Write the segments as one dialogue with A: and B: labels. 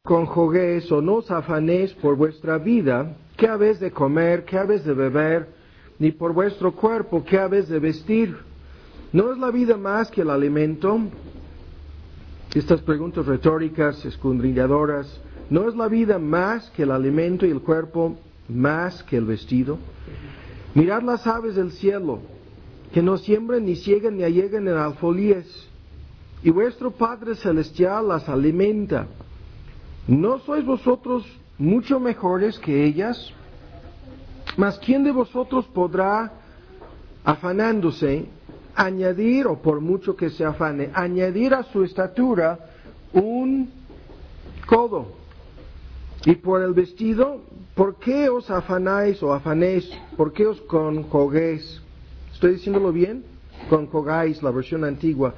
A: conjuguéis o no os afanéis por vuestra vida, qué habéis de comer, qué habéis de beber, ni por vuestro cuerpo, qué habéis de vestir. ¿No es la vida más que el alimento? Estas preguntas retóricas, escudriñadoras. ¿No es la vida más que el alimento y el cuerpo más que el vestido? Mirad las aves del cielo, que no siembran, ni ciegan, ni allegan en alfolíes, y vuestro Padre Celestial las alimenta. ¿No sois vosotros mucho mejores que ellas? Mas ¿quién de vosotros podrá, afanándose, añadir, o por mucho que se afane, añadir a su estatura un codo? Y por el vestido, ¿por qué os afanáis o afanéis? ¿Por qué os conjuguéis? ¿Estoy diciéndolo bien? Conjugáis, la versión antigua.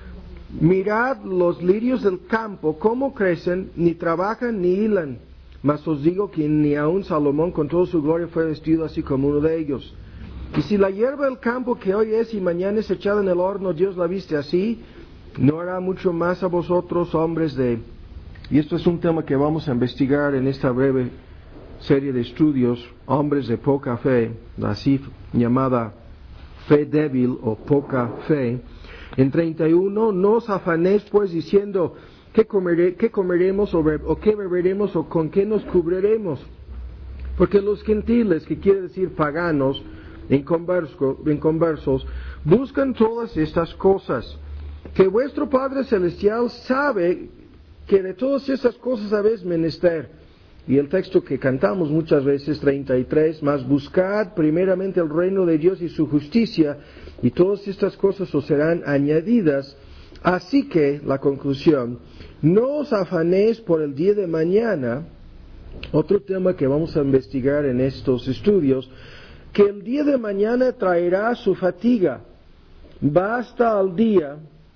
A: Mirad los lirios del campo, cómo crecen, ni trabajan ni hilan. Mas os digo que ni aun Salomón con toda su gloria fue vestido así como uno de ellos. Y si la hierba del campo que hoy es y mañana es echada en el horno, Dios la viste así, ¿no hará mucho más a vosotros, hombres de...? Y esto es un tema que vamos a investigar en esta breve serie de estudios, hombres de poca fe, así llamada fe débil o poca fe. En 31, no os afanéis pues diciendo, ¿qué comeremos o qué beberemos o con qué nos cubriremos? Porque los gentiles, que quiere decir paganos, inconversos, buscan todas estas cosas, que vuestro Padre Celestial sabe que de todas estas cosas habéis menester. Y el texto que cantamos muchas veces, 33, mas buscad primeramente el reino de Dios y su justicia, y todas estas cosas os serán añadidas. Así que, la conclusión, no os afanéis por el día de mañana, otro tema que vamos a investigar en estos estudios, que el día de mañana traerá su fatiga, basta al día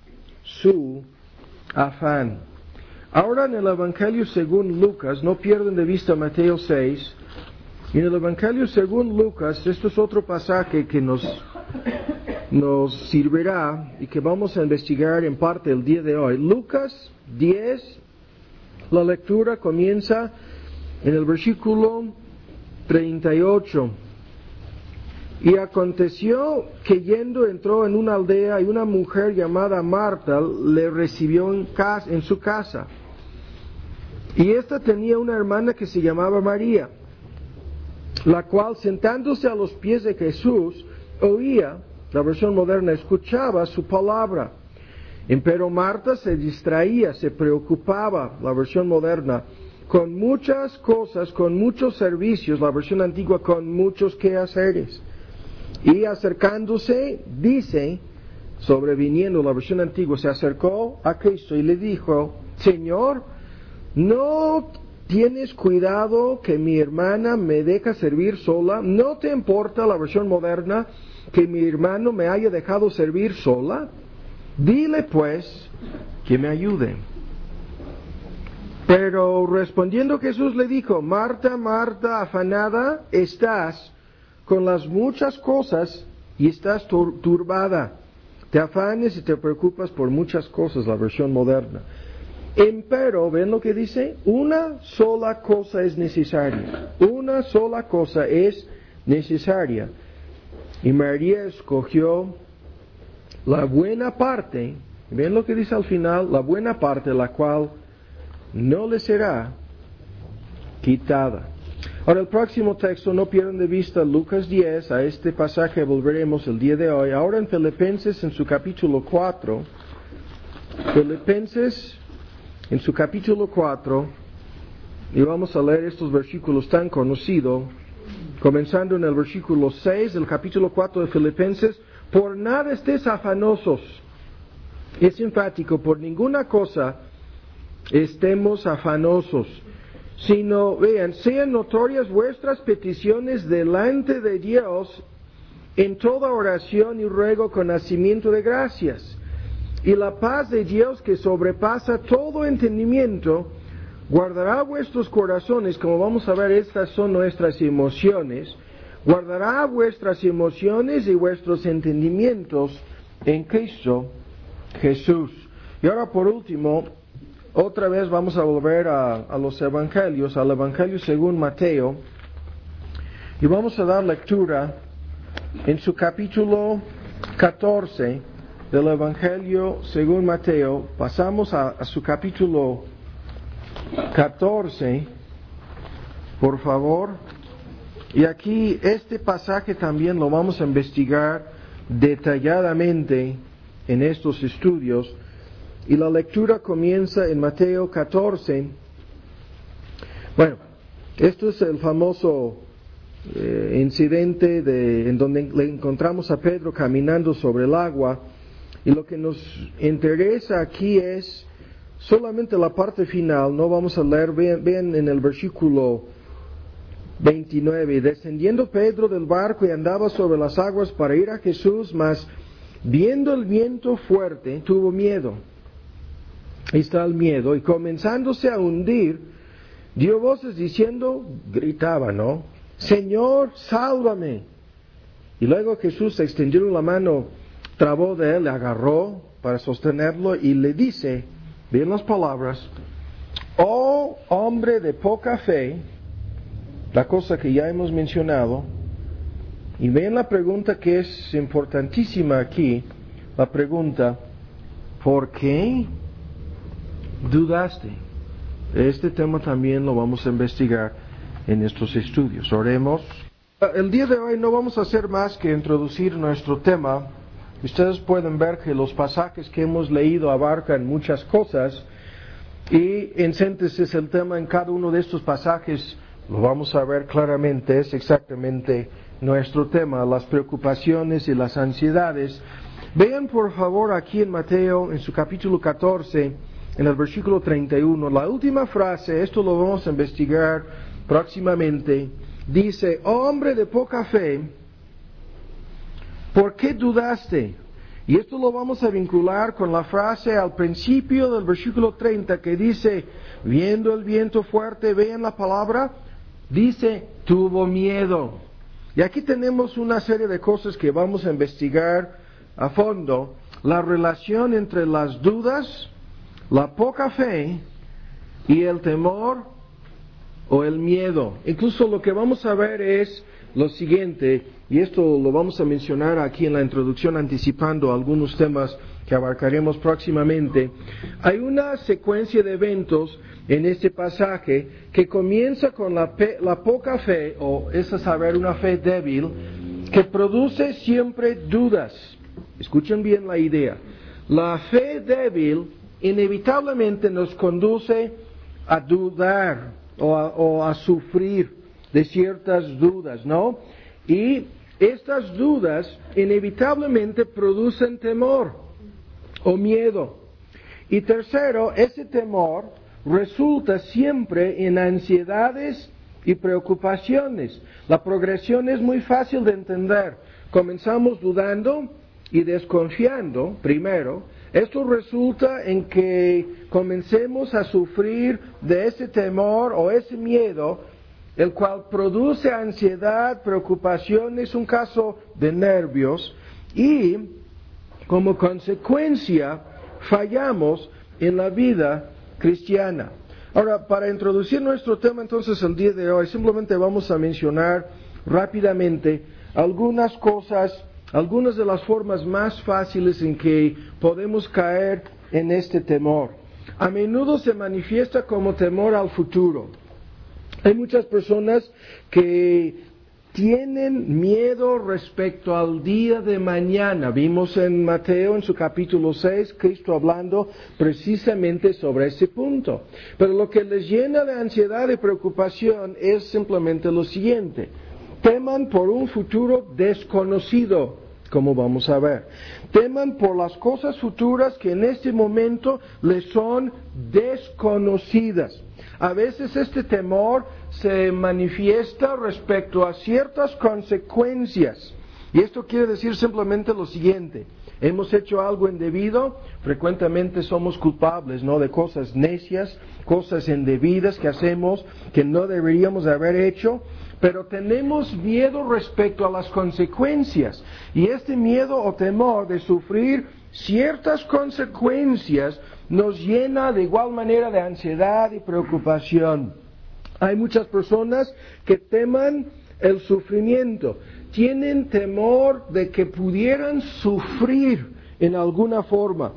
A: su afán. Ahora en el Evangelio según Lucas, no pierdan de vista Mateo 6, y en el Evangelio según Lucas, esto es otro pasaje que nos servirá y que vamos a investigar en parte el día de hoy. Lucas 10, la lectura comienza en el versículo 38. Y aconteció que yendo entró en una aldea y una mujer llamada Marta le recibió en su casa. Y ésta tenía una hermana que se llamaba María, la cual sentándose a los pies de Jesús oía, la versión moderna, escuchaba su palabra. Empero Marta se distraía, se preocupaba, la versión moderna, con muchas cosas, con muchos servicios, la versión antigua, con muchos quehaceres. Y acercándose, dice, sobreviniendo, la versión antigua, se acercó a Cristo y le dijo, Señor, ¿no tienes cuidado que mi hermana me deja servir sola? ¿No te importa, la versión moderna, que mi hermano me haya dejado servir sola? Dile pues que me ayude. Pero respondiendo Jesús le dijo, Marta, Marta, afanada estás con las muchas cosas y estás turbada. Te afanes y te preocupas por muchas cosas, la versión moderna. Empero, ¿ven lo que dice? Una sola cosa es necesaria. Una sola cosa es necesaria. Y María escogió la buena parte, ¿ven lo que dice al final? La buena parte, la cual no le será quitada. Ahora el próximo texto, no pierdan de vista Lucas 10, a este pasaje volveremos el día de hoy. Ahora en Filipenses, en su capítulo 4, Filipenses, en su capítulo 4, y vamos a leer estos versículos tan conocidos, comenzando en el versículo 6 del capítulo 4 de Filipenses, por nada estéis afanosos. Es enfático, por ninguna cosa estemos afanosos, sino, vean, sean notorias vuestras peticiones delante de Dios en toda oración y ruego con hacimiento de gracias. Y la paz de Dios, que sobrepasa todo entendimiento, guardará vuestros corazones, como vamos a ver, estas son nuestras emociones, guardará vuestras emociones y vuestros entendimientos en Cristo Jesús. Y ahora por último, otra vez vamos a volver a los evangelios, al Evangelio según Mateo, y vamos a dar lectura en su capítulo 14 del Evangelio según Mateo. Pasamos a su capítulo 14, por favor. Y aquí este pasaje también lo vamos a investigar detalladamente en estos estudios. Y la lectura comienza en Mateo 14. Bueno, esto es el famoso incidente en donde le encontramos a Pedro caminando sobre el agua. Y lo que nos interesa aquí es solamente la parte final. No vamos a leer, vean en el versículo 29. Descendiendo Pedro del barco y andaba sobre las aguas para ir a Jesús, mas viendo el viento fuerte, tuvo miedo. Ahí está el miedo. Y comenzándose a hundir, dio voces diciendo, gritaba, ¿no? Señor, sálvame. Y luego Jesús extendió la mano, trabó de él, le agarró para sostenerlo y le dice, bien las palabras, oh hombre de poca fe, la cosa que ya hemos mencionado, y ven la pregunta que es importantísima aquí, la pregunta, ¿por qué dudaste? Este tema también lo vamos a investigar en estos estudios. Oremos. El día de hoy no vamos a hacer más que introducir nuestro tema. Ustedes pueden ver que los pasajes que hemos leído abarcan muchas cosas y en síntesis el tema en cada uno de estos pasajes lo vamos a ver claramente, es exactamente nuestro tema, las preocupaciones y las ansiedades. Vean por favor aquí en Mateo, en su capítulo 14, en el versículo 31, la última frase, esto lo vamos a investigar próximamente, dice, oh hombre de poca fe, ¿por qué dudaste? Y esto lo vamos a vincular con la frase al principio del versículo 30 que dice, viendo el viento fuerte, vean la palabra, dice, tuvo miedo. Y aquí tenemos una serie de cosas que vamos a investigar a fondo. La relación entre las dudas, la poca fe y el temor o el miedo. Incluso lo que vamos a ver es lo siguiente, y esto lo vamos a mencionar aquí en la introducción anticipando algunos temas que abarcaremos próximamente. Hay una secuencia de eventos en este pasaje que comienza con la poca fe, o es a saber, una fe débil, que produce siempre dudas. Escuchen bien la idea. La fe débil inevitablemente nos conduce a dudar o a sufrir de ciertas dudas, ¿no? Y estas dudas inevitablemente producen temor o miedo. Y tercero, ese temor resulta siempre en ansiedades y preocupaciones. La progresión es muy fácil de entender. Comenzamos dudando y desconfiando primero. Esto resulta en que comencemos a sufrir de ese temor o ese miedo, el cual produce ansiedad, preocupaciones, un caso de nervios, y como consecuencia fallamos en la vida cristiana. Ahora, para introducir nuestro tema entonces el día de hoy, simplemente vamos a mencionar rápidamente algunas cosas, algunas de las formas más fáciles en que podemos caer en este temor. A menudo se manifiesta como temor al futuro. Hay muchas personas que tienen miedo respecto al día de mañana. Vimos en Mateo, en su capítulo 6, Cristo hablando precisamente sobre ese punto. Pero lo que les llena de ansiedad y preocupación es simplemente lo siguiente. Teman por un futuro desconocido, como vamos a ver. Teman por las cosas futuras que en este momento les son desconocidas. A veces este temor se manifiesta respecto a ciertas consecuencias. Y esto quiere decir simplemente lo siguiente. Hemos hecho algo indebido, frecuentemente somos culpables, ¿no? De cosas necias, cosas indebidas que hacemos, que no deberíamos haber hecho. Pero tenemos miedo respecto a las consecuencias. Y este miedo o temor de sufrir ciertas consecuencias nos llena de igual manera de ansiedad y preocupación. Hay muchas personas que teman el sufrimiento, tienen temor de que pudieran sufrir en alguna forma.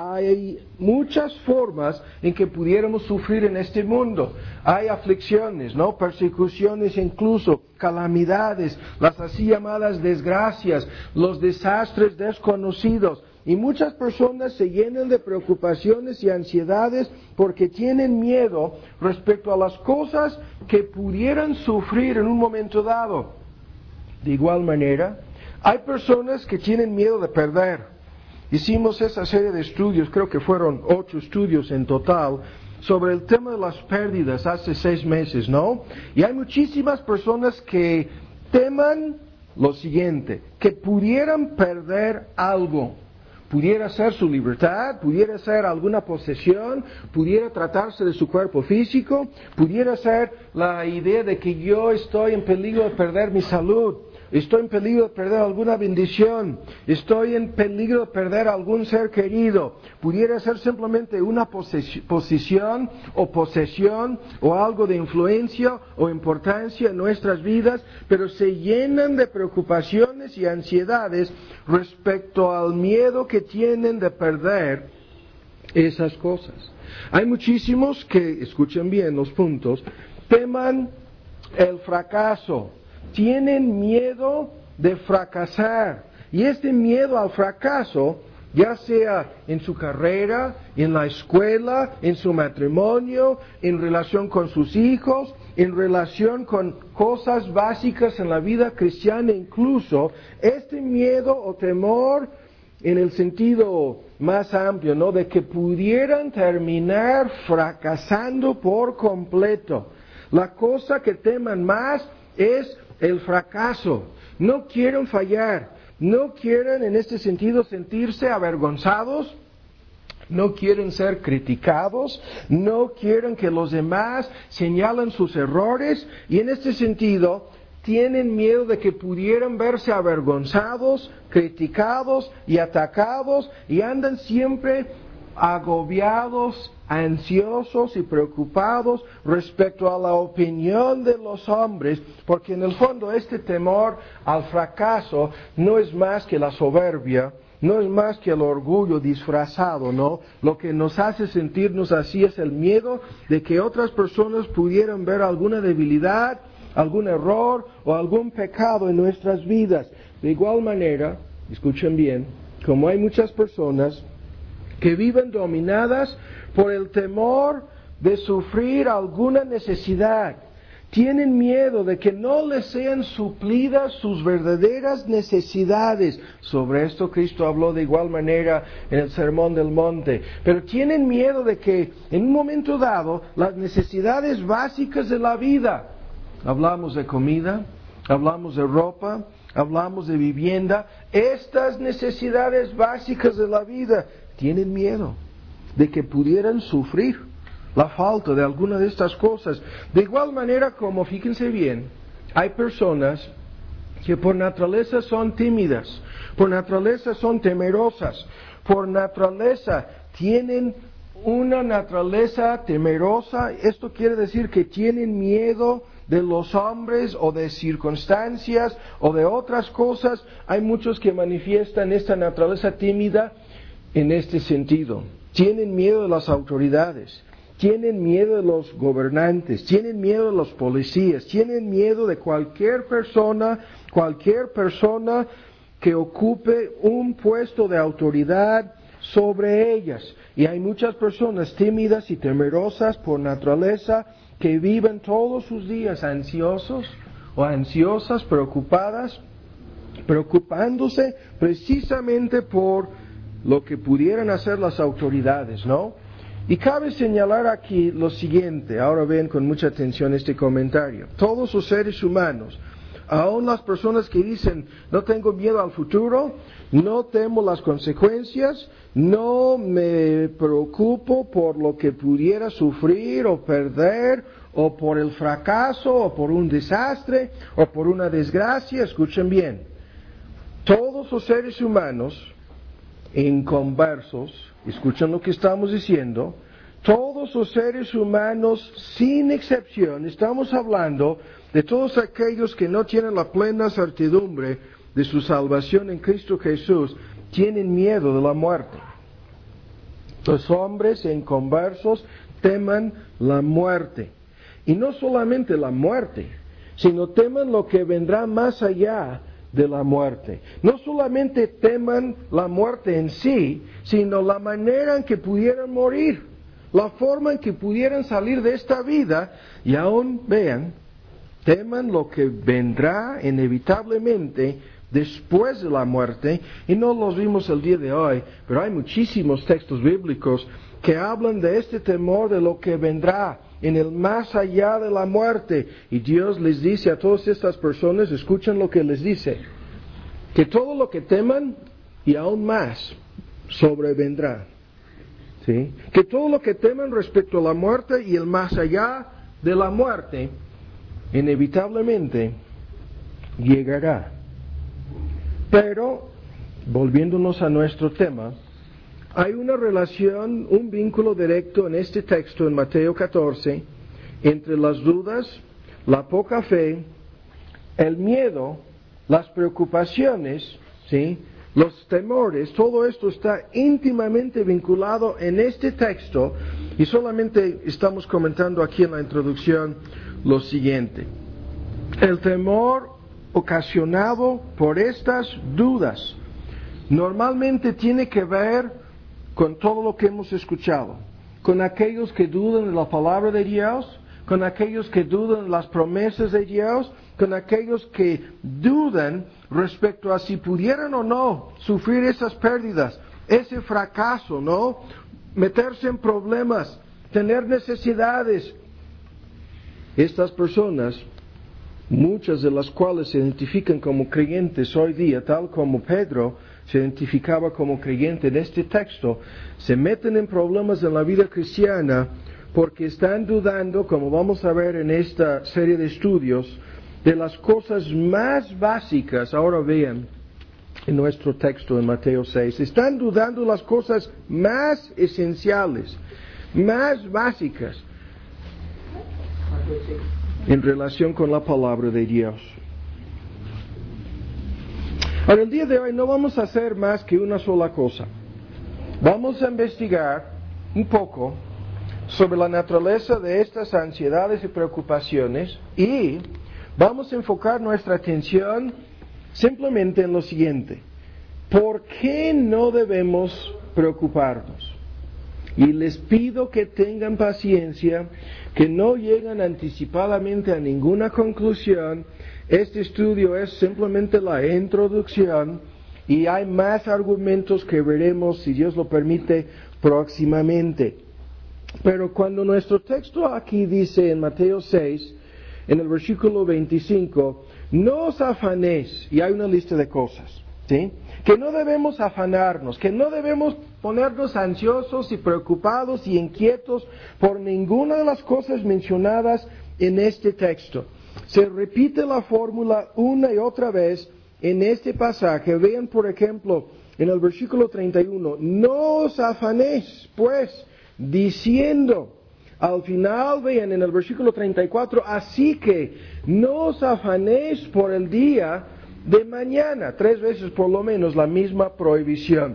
A: Hay muchas formas en que pudiéramos sufrir en este mundo. Hay aflicciones, ¿no? Persecuciones, incluso calamidades, las así llamadas desgracias, los desastres desconocidos. Y muchas personas se llenan de preocupaciones y ansiedades porque tienen miedo respecto a las cosas que pudieran sufrir en un momento dado. De igual manera, hay personas que tienen miedo de perder. Hicimos esa serie de estudios, creo que fueron 8 estudios en total, sobre el tema de las pérdidas hace 6 meses, ¿no? Y hay muchísimas personas que teman lo siguiente, que pudieran perder algo. Pudiera ser su libertad, pudiera ser alguna posesión, pudiera tratarse de su cuerpo físico, pudiera ser la idea de que yo estoy en peligro de perder mi salud. Estoy en peligro de perder alguna bendición. Estoy en peligro de perder algún ser querido. Pudiera ser simplemente una posición o posesión o algo de influencia o importancia en nuestras vidas, pero se llenan de preocupaciones y ansiedades respecto al miedo que tienen de perder esas cosas. Hay muchísimos que, escuchen bien los puntos, teman el fracaso. Tienen miedo de fracasar. Y este miedo al fracaso, ya sea en su carrera, en la escuela, en su matrimonio, en relación con sus hijos, en relación con cosas básicas en la vida cristiana incluso, este miedo o temor en el sentido más amplio, ¿no? De que pudieran terminar fracasando por completo. La cosa que teman más es el fracaso. No quieren fallar, no quieren en este sentido sentirse avergonzados, no quieren ser criticados, no quieren que los demás señalen sus errores y en este sentido tienen miedo de que pudieran verse avergonzados, criticados y atacados y andan siempre agobiados, ansiosos y preocupados respecto a la opinión de los hombres, porque en el fondo este temor al fracaso no es más que la soberbia, no es más que el orgullo disfrazado, ¿no? Lo que nos hace sentirnos así es el miedo de que otras personas pudieran ver alguna debilidad, algún error o algún pecado en nuestras vidas. De igual manera, escuchen bien, como hay muchas personas que viven dominadas por el temor de sufrir alguna necesidad. Tienen miedo de que no les sean suplidas sus verdaderas necesidades. Sobre esto Cristo habló de igual manera en el Sermón del Monte. Pero tienen miedo de que en un momento dado las necesidades básicas de la vida, hablamos de comida, hablamos de ropa, hablamos de vivienda, estas necesidades básicas de la vida, tienen miedo de que pudieran sufrir la falta de alguna de estas cosas. De igual manera como, fíjense bien, hay personas que por naturaleza son tímidas, por naturaleza son temerosas, por naturaleza tienen una naturaleza temerosa. Esto quiere decir que tienen miedo de los hombres o de circunstancias o de otras cosas. Hay muchos que manifiestan esta naturaleza tímida en este sentido. Tienen miedo de las autoridades, tienen miedo de los gobernantes, tienen miedo de los policías, tienen miedo de cualquier persona que ocupe un puesto de autoridad sobre ellas. Y hay muchas personas tímidas y temerosas por naturaleza que viven todos sus días ansiosos o ansiosas, preocupándose precisamente por lo que pudieran hacer las autoridades, ¿no? Y cabe señalar aquí lo siguiente, ahora ven con mucha atención este comentario. Todos los seres humanos, aun las personas que dicen, no tengo miedo al futuro, no temo las consecuencias, no me preocupo por lo que pudiera sufrir o perder, o por el fracaso, o por un desastre, o por una desgracia, escuchen bien. Todos los seres humanos inconversos, escuchan lo que estamos diciendo, todos los seres humanos, sin excepción, estamos hablando de todos aquellos que no tienen la plena certidumbre de su salvación en Cristo Jesús, tienen miedo de la muerte. Los hombres inconversos temen la muerte. Y no solamente la muerte, sino temen lo que vendrá más allá de la muerte. No solamente temen la muerte en sí, sino la manera en que pudieran morir, la forma en que pudieran salir de esta vida, y aún vean, temen lo que vendrá inevitablemente después de la muerte, y no los vimos el día de hoy, pero hay muchísimos textos bíblicos que hablan de este temor de lo que vendrá en el más allá de la muerte. Y Dios les dice a todas estas personas, escuchen lo que les dice, que todo lo que teman y aún más sobrevendrá. ¿Sí? Que todo lo que teman respecto a la muerte y el más allá de la muerte, inevitablemente llegará. Pero, volviéndonos a nuestro tema, hay una relación, un vínculo directo en este texto, en Mateo 14, entre las dudas, la poca fe, el miedo, las preocupaciones, ¿sí? Los temores. Todo esto está íntimamente vinculado en este texto, y solamente estamos comentando aquí en la introducción lo siguiente. El temor ocasionado por estas dudas normalmente tiene que ver con todo lo que hemos escuchado, con aquellos que dudan de la palabra de Dios, con aquellos que dudan de las promesas de Dios, con aquellos que dudan respecto a si pudieran o no sufrir esas pérdidas, ese fracaso, ¿no? Meterse en problemas, tener necesidades. Estas personas, muchas de las cuales se identifican como creyentes hoy día, tal como Pedro se identificaba como creyente en este texto, se meten en problemas en la vida cristiana porque están dudando, como vamos a ver en esta serie de estudios, de las cosas más básicas. Ahora vean en nuestro texto en Mateo 6, están dudando las cosas más esenciales, más básicas en relación con la palabra de Dios. Ahora, el día de hoy no vamos a hacer más que una sola cosa. Vamos a investigar un poco sobre la naturaleza de estas ansiedades y preocupaciones, y vamos a enfocar nuestra atención simplemente en lo siguiente. ¿Por qué no debemos preocuparnos? Y les pido que tengan paciencia, que no lleguen anticipadamente a ninguna conclusión. Este estudio es simplemente la introducción, y hay más argumentos que veremos, si Dios lo permite, próximamente. Pero cuando nuestro texto aquí dice en Mateo 6, en el versículo 25, no os afanéis, y hay una lista de cosas, ¿sí? Que no debemos afanarnos, que no debemos ponernos ansiosos y preocupados y inquietos por ninguna de las cosas mencionadas en este texto. Se repite la fórmula una y otra vez en este pasaje. Vean, por ejemplo, en el versículo 31, no os afanéis, pues, diciendo. Al final, vean en el versículo 34, así que no os afanéis por el día de mañana. 3 veces por lo menos la misma prohibición.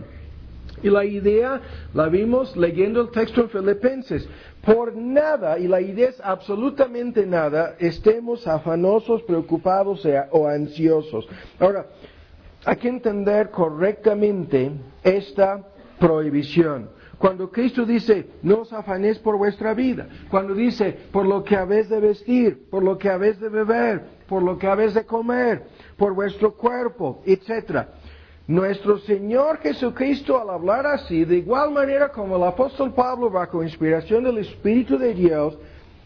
A: Y la idea la vimos leyendo el texto en Filipenses. Por nada, y la idea es absolutamente nada, estemos afanosos, preocupados o ansiosos. Ahora, hay que entender correctamente esta prohibición. Cuando Cristo dice, no os afanéis por vuestra vida, cuando dice, por lo que habéis de vestir, por lo que habéis de beber, por lo que habéis de comer, por vuestro cuerpo, etc. Nuestro Señor Jesucristo, al hablar así, de igual manera como el apóstol Pablo, bajo inspiración del Espíritu de Dios,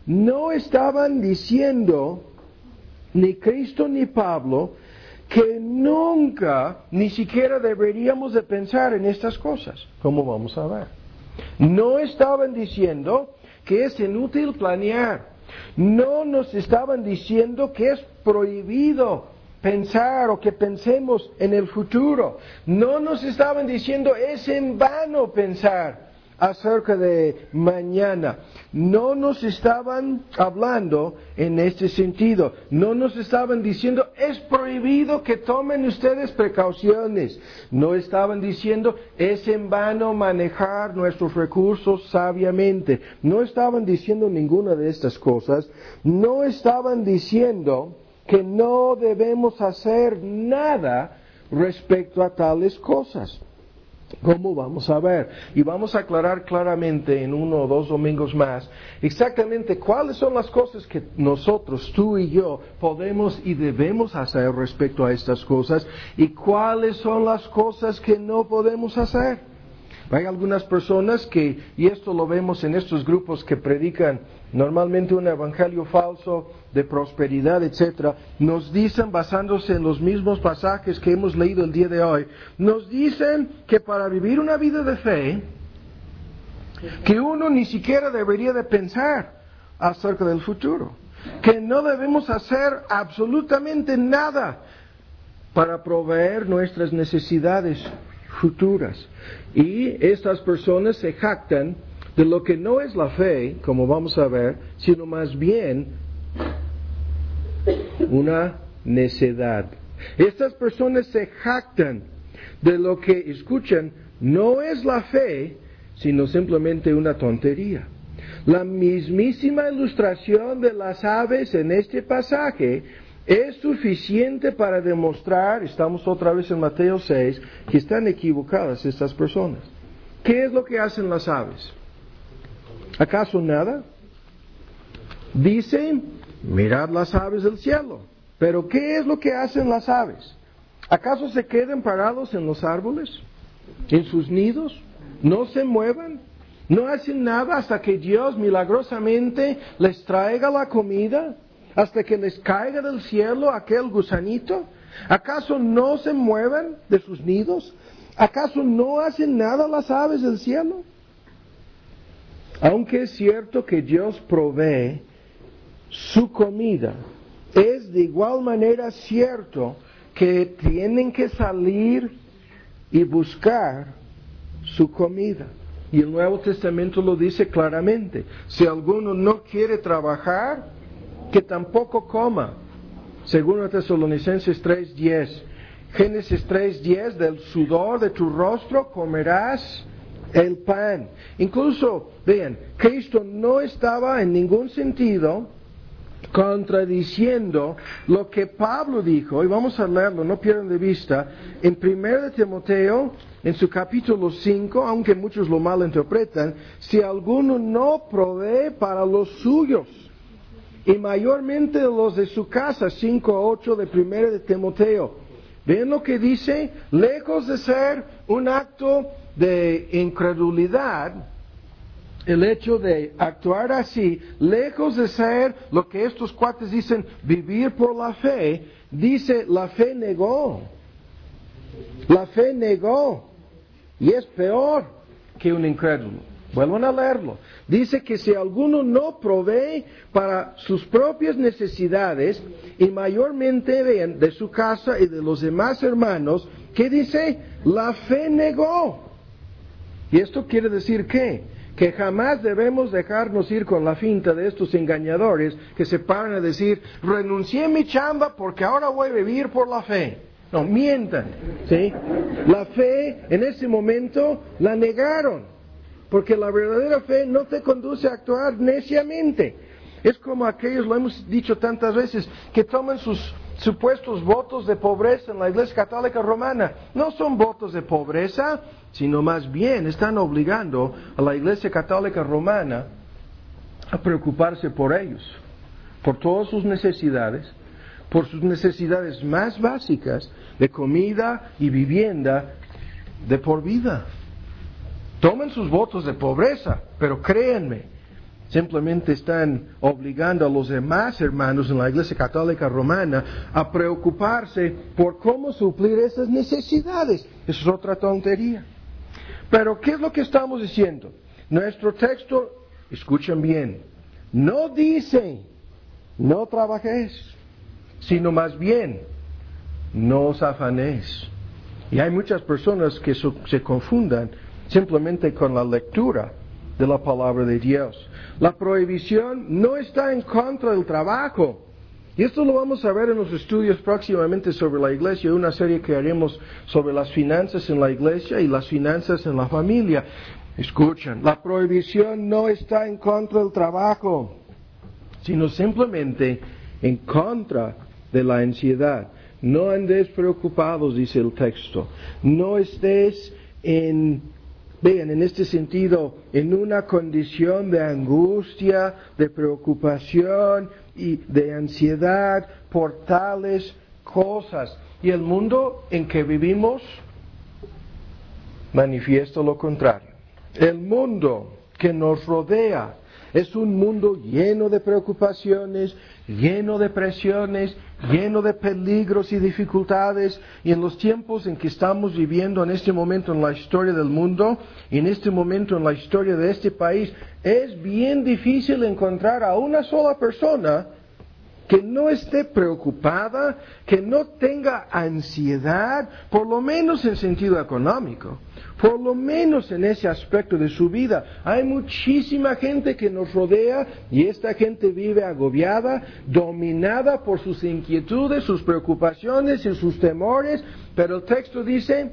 A: no estaban diciendo, ni Cristo ni Pablo, que nunca, ni siquiera deberíamos de pensar en estas cosas, como vamos a ver. No estaban diciendo que es inútil planear. No nos estaban diciendo que es prohibido pensar o que pensemos en el futuro. No nos estaban diciendo es en vano pensar acerca de mañana. No nos estaban hablando en este sentido. No nos estaban diciendo es prohibido que tomen ustedes precauciones. No estaban diciendo es en vano manejar nuestros recursos sabiamente. No estaban diciendo ninguna de estas cosas. No estaban diciendo que no debemos hacer nada respecto a tales cosas. ¿Cómo vamos a ver? Y vamos a aclarar claramente en 1 o 2 domingos más exactamente cuáles son las cosas que nosotros, tú y yo, podemos y debemos hacer respecto a estas cosas y cuáles son las cosas que no podemos hacer. Hay algunas personas que, y esto lo vemos en estos grupos que predican normalmente un evangelio falso de prosperidad, etcétera, nos dicen, basándose en los mismos pasajes que hemos leído el día de hoy, nos dicen que para vivir una vida de fe, que uno ni siquiera debería de pensar acerca del futuro, que no debemos hacer absolutamente nada para proveer nuestras necesidades futuras. Y estas personas se jactan de lo que no es la fe, como vamos a ver, sino más bien una necedad. Estas personas se jactan de lo que, escuchan, no es la fe, sino simplemente una tontería. La mismísima ilustración de las aves en este pasaje es suficiente para demostrar, estamos otra vez en Mateo 6, que están equivocadas estas personas. ¿Qué es lo que hacen las aves? ¿Acaso nada? Dicen, mirad las aves del cielo. Pero ¿qué es lo que hacen las aves? ¿Acaso se quedan parados en los árboles? ¿En sus nidos? ¿No se muevan? ¿No hacen nada hasta que Dios milagrosamente les traiga la comida? ¿Hasta que les caiga del cielo aquel gusanito? ¿Acaso no se muevan de sus nidos? ¿Acaso no hacen nada las aves del cielo? Aunque es cierto que Dios provee su comida, es de igual manera cierto que tienen que salir y buscar su comida. Y el Nuevo Testamento lo dice claramente. Si alguno no quiere trabajar, que tampoco coma. Según Tesalonicenses 3:10. Génesis 3:10, del sudor de tu rostro comerás el pan. Incluso, vean, Cristo no estaba en ningún sentido contradiciendo lo que Pablo dijo, y vamos a leerlo, no pierdan de vista, en 1 de Timoteo, en su capítulo 5, aunque muchos lo malinterpretan, si alguno no provee para los suyos, y mayormente los de su casa, 5:8 de 1 de Timoteo. ¿Ven lo que dice? Lejos de ser un acto de incredulidad, el hecho de actuar así, lejos de ser lo que estos cuates dicen, vivir por la fe, dice, la fe negó. La fe negó. Y es peor que un incrédulo. Vuelvan a leerlo. Dice que si alguno no provee para sus propias necesidades, y mayormente de su casa y de los demás hermanos, ¿qué dice? La fe negó. ¿Y esto quiere decir qué? Que jamás debemos dejarnos ir con la finta de estos engañadores que se paran a decir, renuncié a mi chamba porque ahora voy a vivir por la fe. No, mientan, ¿sí? La fe en ese momento la negaron, porque la verdadera fe no te conduce a actuar neciamente. Es como aquellos, lo hemos dicho tantas veces, que toman sus supuestos votos de pobreza en la Iglesia Católica Romana. No son votos de pobreza, sino más bien están obligando a la Iglesia Católica Romana a preocuparse por ellos, por todas sus necesidades, por sus necesidades más básicas de comida y vivienda de por vida. Tomen sus votos de pobreza, pero créanme, simplemente están obligando a los demás hermanos en la Iglesia Católica Romana a preocuparse por cómo suplir esas necesidades. Eso es otra tontería. Pero, ¿qué es lo que estamos diciendo? Nuestro texto, escuchen bien, no dice, no trabajes, sino más bien, no os afanéis. Y hay muchas personas que se confundan simplemente con la lectura de la palabra de Dios. La prohibición no está en contra del trabajo. Y esto lo vamos a ver en los estudios próximamente sobre la iglesia, una serie que haremos sobre las finanzas en la iglesia y las finanzas en la familia. Escuchen, la prohibición no está en contra del trabajo, sino simplemente en contra de la ansiedad. No andéis preocupados, dice el texto. No estéis en este sentido, en una condición de angustia, de preocupación y de ansiedad por tales cosas. Y el mundo en que vivimos manifiesta lo contrario. El mundo que nos rodea es un mundo lleno de preocupaciones, lleno de presiones, lleno de peligros y dificultades. Y en los tiempos en que estamos viviendo en este momento en la historia del mundo, y en este momento en la historia de este país, es bien difícil encontrar a una sola persona que no esté preocupada, que no tenga ansiedad, por lo menos en sentido económico, por lo menos en ese aspecto de su vida. Hay muchísima gente que nos rodea y esta gente vive agobiada, dominada por sus inquietudes, sus preocupaciones y sus temores, pero el texto dice,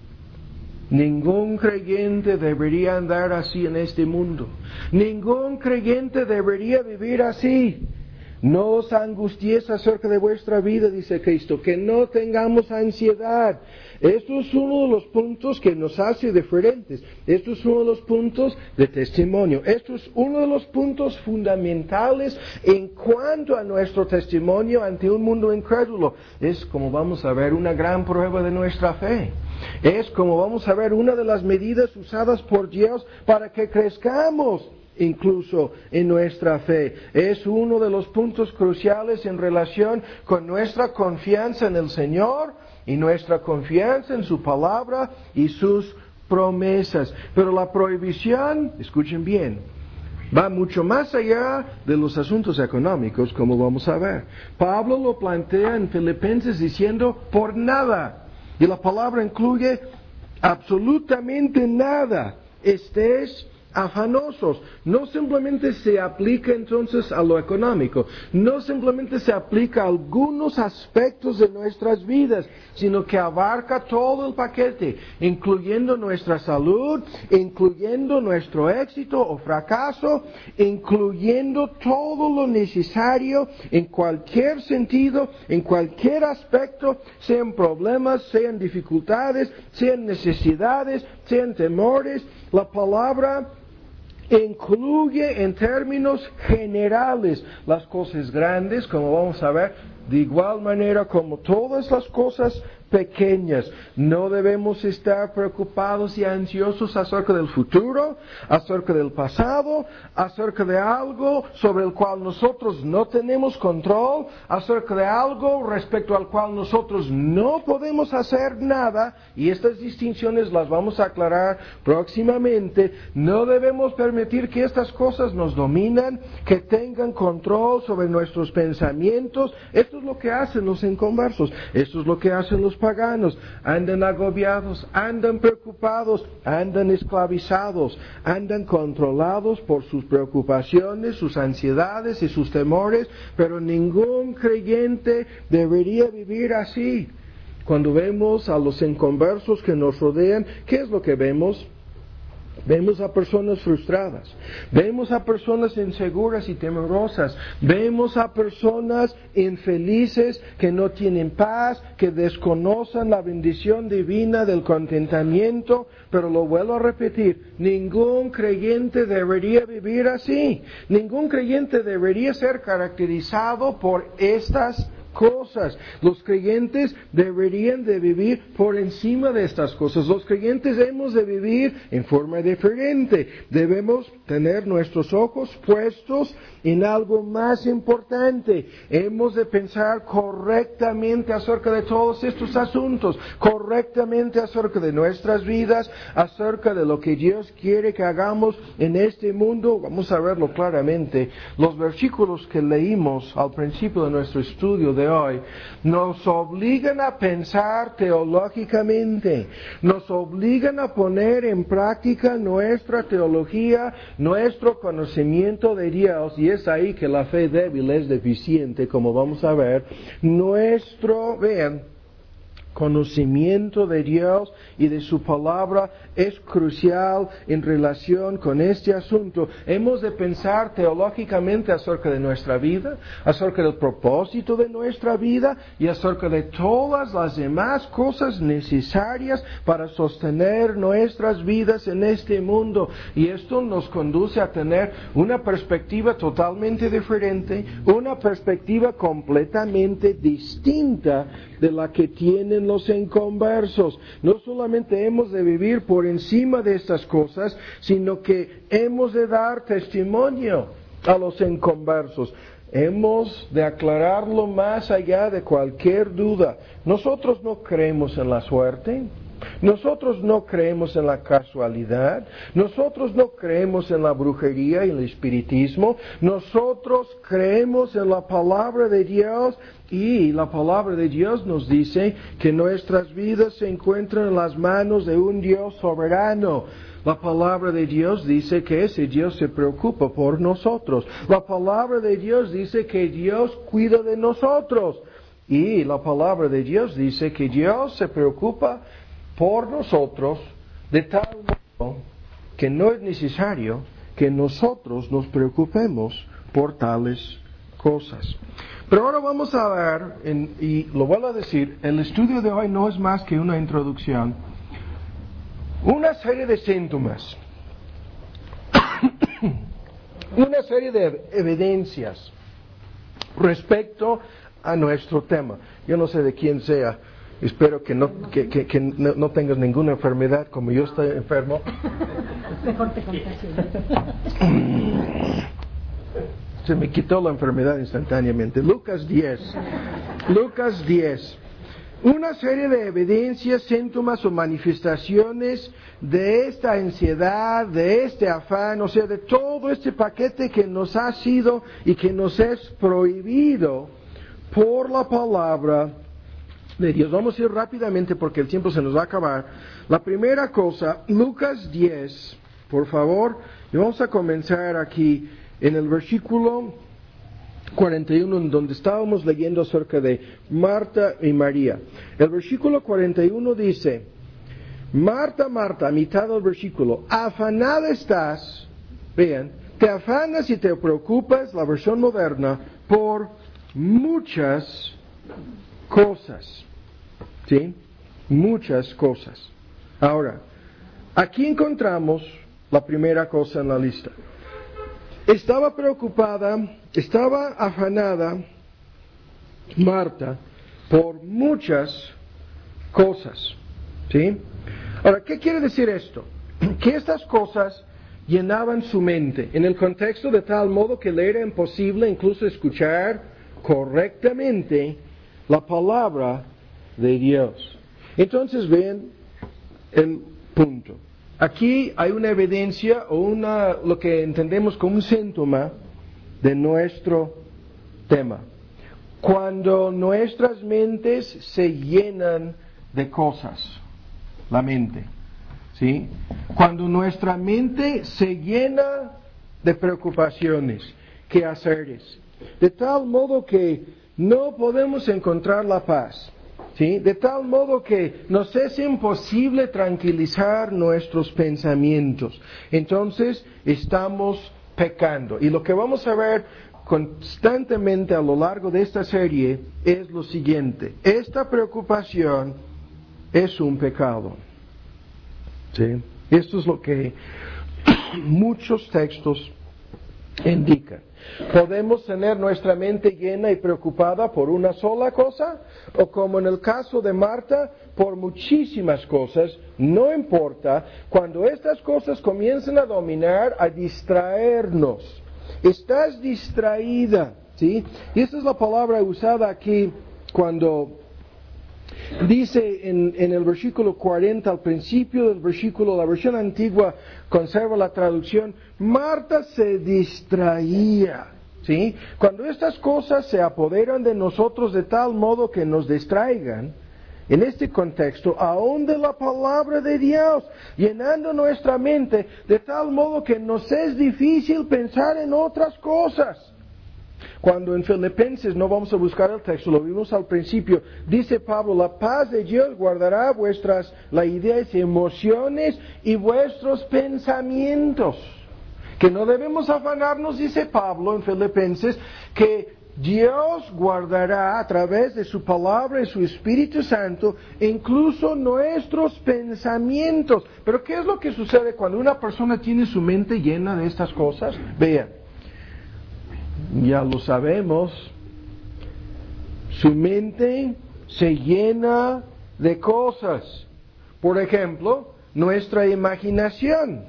A: ningún creyente debería andar así en este mundo. Ningún creyente debería vivir así. No os angustiéis acerca de vuestra vida, dice Cristo, que no tengamos ansiedad. Esto es uno de los puntos que nos hace diferentes. Esto es uno de los puntos de testimonio. Esto es uno de los puntos fundamentales en cuanto a nuestro testimonio ante un mundo incrédulo. Es, como vamos a ver, una gran prueba de nuestra fe. Es, como vamos a ver, una de las medidas usadas por Dios para que crezcamos incluso en nuestra fe. Es uno de los puntos cruciales en relación con nuestra confianza en el Señor y nuestra confianza en su palabra y sus promesas. Pero la prohibición, escuchen bien, va mucho más allá de los asuntos económicos, como vamos a ver. Pablo lo plantea en Filipenses diciendo, por nada. Y la palabra incluye absolutamente nada. Estés afanosos. No simplemente se aplica entonces a lo económico, no simplemente se aplica a algunos aspectos de nuestras vidas, sino que abarca todo el paquete, incluyendo nuestra salud, incluyendo nuestro éxito o fracaso, incluyendo todo lo necesario en cualquier sentido, en cualquier aspecto, sean problemas, sean dificultades, sean necesidades, sean temores. La palabra incluye en términos generales las cosas grandes, como vamos a ver, de igual manera como todas las cosas pequeñas. No debemos estar preocupados y ansiosos acerca del futuro, acerca del pasado, acerca de algo sobre el cual nosotros no tenemos control, acerca de algo respecto al cual nosotros no podemos hacer nada, y estas distinciones las vamos a aclarar próximamente. No debemos permitir que estas cosas nos dominan, que tengan control sobre nuestros pensamientos. Esto es lo que hacen los inconversos, esto es lo que hacen los paganos. Andan agobiados, andan preocupados, andan esclavizados, andan controlados por sus preocupaciones, sus ansiedades y sus temores, pero ningún creyente debería vivir así. Cuando vemos a los inconversos que nos rodean, ¿qué es lo que vemos? Vemos a personas frustradas, vemos a personas inseguras y temerosas, vemos a personas infelices que no tienen paz, que desconocen la bendición divina del contentamiento, pero lo vuelvo a repetir, ningún creyente debería vivir así, ningún creyente debería ser caracterizado por estas cosas. Los creyentes deberían de vivir por encima de estas cosas. Los creyentes hemos de vivir en forma diferente. Debemos tener nuestros ojos puestos en algo más importante. Hemos de pensar correctamente acerca de todos estos asuntos, correctamente acerca de nuestras vidas, acerca de lo que Dios quiere que hagamos en este mundo. Vamos a verlo claramente. Los versículos que leímos al principio de nuestro estudio de hoy, nos obligan a pensar teológicamente, nos obligan a poner en práctica nuestra teología, nuestro conocimiento de Dios, y es ahí que la fe débil es deficiente, como vamos a ver. Vean, conocimiento de Dios y de su palabra es crucial en relación con este asunto. Hemos de pensar teológicamente acerca de nuestra vida, acerca del propósito de nuestra vida y acerca de todas las demás cosas necesarias para sostener nuestras vidas en este mundo. Y esto nos conduce a tener una perspectiva totalmente diferente, una perspectiva completamente distinta de la que tienen los inconversos. No solamente hemos de vivir por encima de estas cosas, sino que hemos de dar testimonio a los inconversos. Hemos de aclararlo más allá de cualquier duda. Nosotros no creemos en la suerte. Nosotros no creemos en la casualidad, nosotros no creemos en la brujería y el espiritismo, nosotros creemos en la palabra de Dios, y la palabra de Dios nos dice que nuestras vidas se encuentran en las manos de un Dios soberano. La palabra de Dios dice que ese Dios se preocupa por nosotros. La palabra de Dios dice que Dios cuida de nosotros. Y la palabra de Dios dice que Dios se preocupa por nosotros de tal modo que no es necesario que nosotros nos preocupemos por tales cosas. Pero ahora vamos a ver, y lo vuelvo a decir, el estudio de hoy no es más que una introducción, una serie de síntomas, una serie de evidencias respecto a nuestro tema. Yo no sé de quién sea. Espero que no tengas ninguna enfermedad como yo estoy enfermo.
B: Mejor te contagias.
A: Se me quitó la enfermedad instantáneamente. Lucas 10. Una serie de evidencias, síntomas o manifestaciones de esta ansiedad, de este afán, o sea, de todo este paquete que nos ha sido y que nos es prohibido por la palabra de Dios. Vamos a ir rápidamente porque el tiempo se nos va a acabar. La primera cosa, Lucas 10, por favor, y vamos a comenzar aquí en el versículo 41, en donde estábamos leyendo acerca de Marta y María. El versículo 41 dice: Marta, Marta, a mitad del versículo, afanada estás, vean, te afanas y te preocupas, la versión moderna, por muchas cosas. ¿Sí? Muchas cosas. Ahora, aquí encontramos la primera cosa en la lista. Estaba preocupada, estaba afanada Marta por muchas cosas. ¿Sí? Ahora, ¿qué quiere decir esto? Que estas cosas llenaban su mente en el contexto de tal modo que le era imposible incluso escuchar correctamente la palabra de Dios. Entonces ven el punto. Aquí hay una evidencia o lo que entendemos como un síntoma de nuestro tema. Cuando nuestras mentes se llenan de cosas, la mente, ¿sí? Cuando nuestra mente se llena de preocupaciones, quehaceres, de tal modo que no podemos encontrar la paz. ¿Sí? De tal modo que nos es imposible tranquilizar nuestros pensamientos. Entonces estamos pecando. Y lo que vamos a ver constantemente a lo largo de esta serie es lo siguiente. Esta preocupación es un pecado. ¿Sí? Esto es lo que muchos textos indican. Podemos tener nuestra mente llena y preocupada por una sola cosa, o como en el caso de Marta, por muchísimas cosas, no importa, cuando estas cosas comienzan a dominar, a distraernos. Estás distraída, ¿sí? Y esta es la palabra usada aquí cuando dice en el versículo 40, al principio del versículo, la versión antigua conserva la traducción, Marta se distraía ¿sí? Cuando estas cosas se apoderan de nosotros de tal modo que nos distraigan, en este contexto, aún de la palabra de Dios, llenando nuestra mente de tal modo que nos es difícil pensar en otras cosas. Cuando en Filipenses, no vamos a buscar el texto, lo vimos al principio, dice Pablo, la paz de Dios guardará las ideas, emociones y vuestros pensamientos. Que no debemos afanarnos, dice Pablo en Filipenses, que Dios guardará a través de su palabra y su Espíritu Santo incluso nuestros pensamientos. Pero ¿qué es lo que sucede cuando una persona tiene su mente llena de estas cosas? Vean, ya lo sabemos, su mente se llena de cosas. Por ejemplo, nuestra imaginación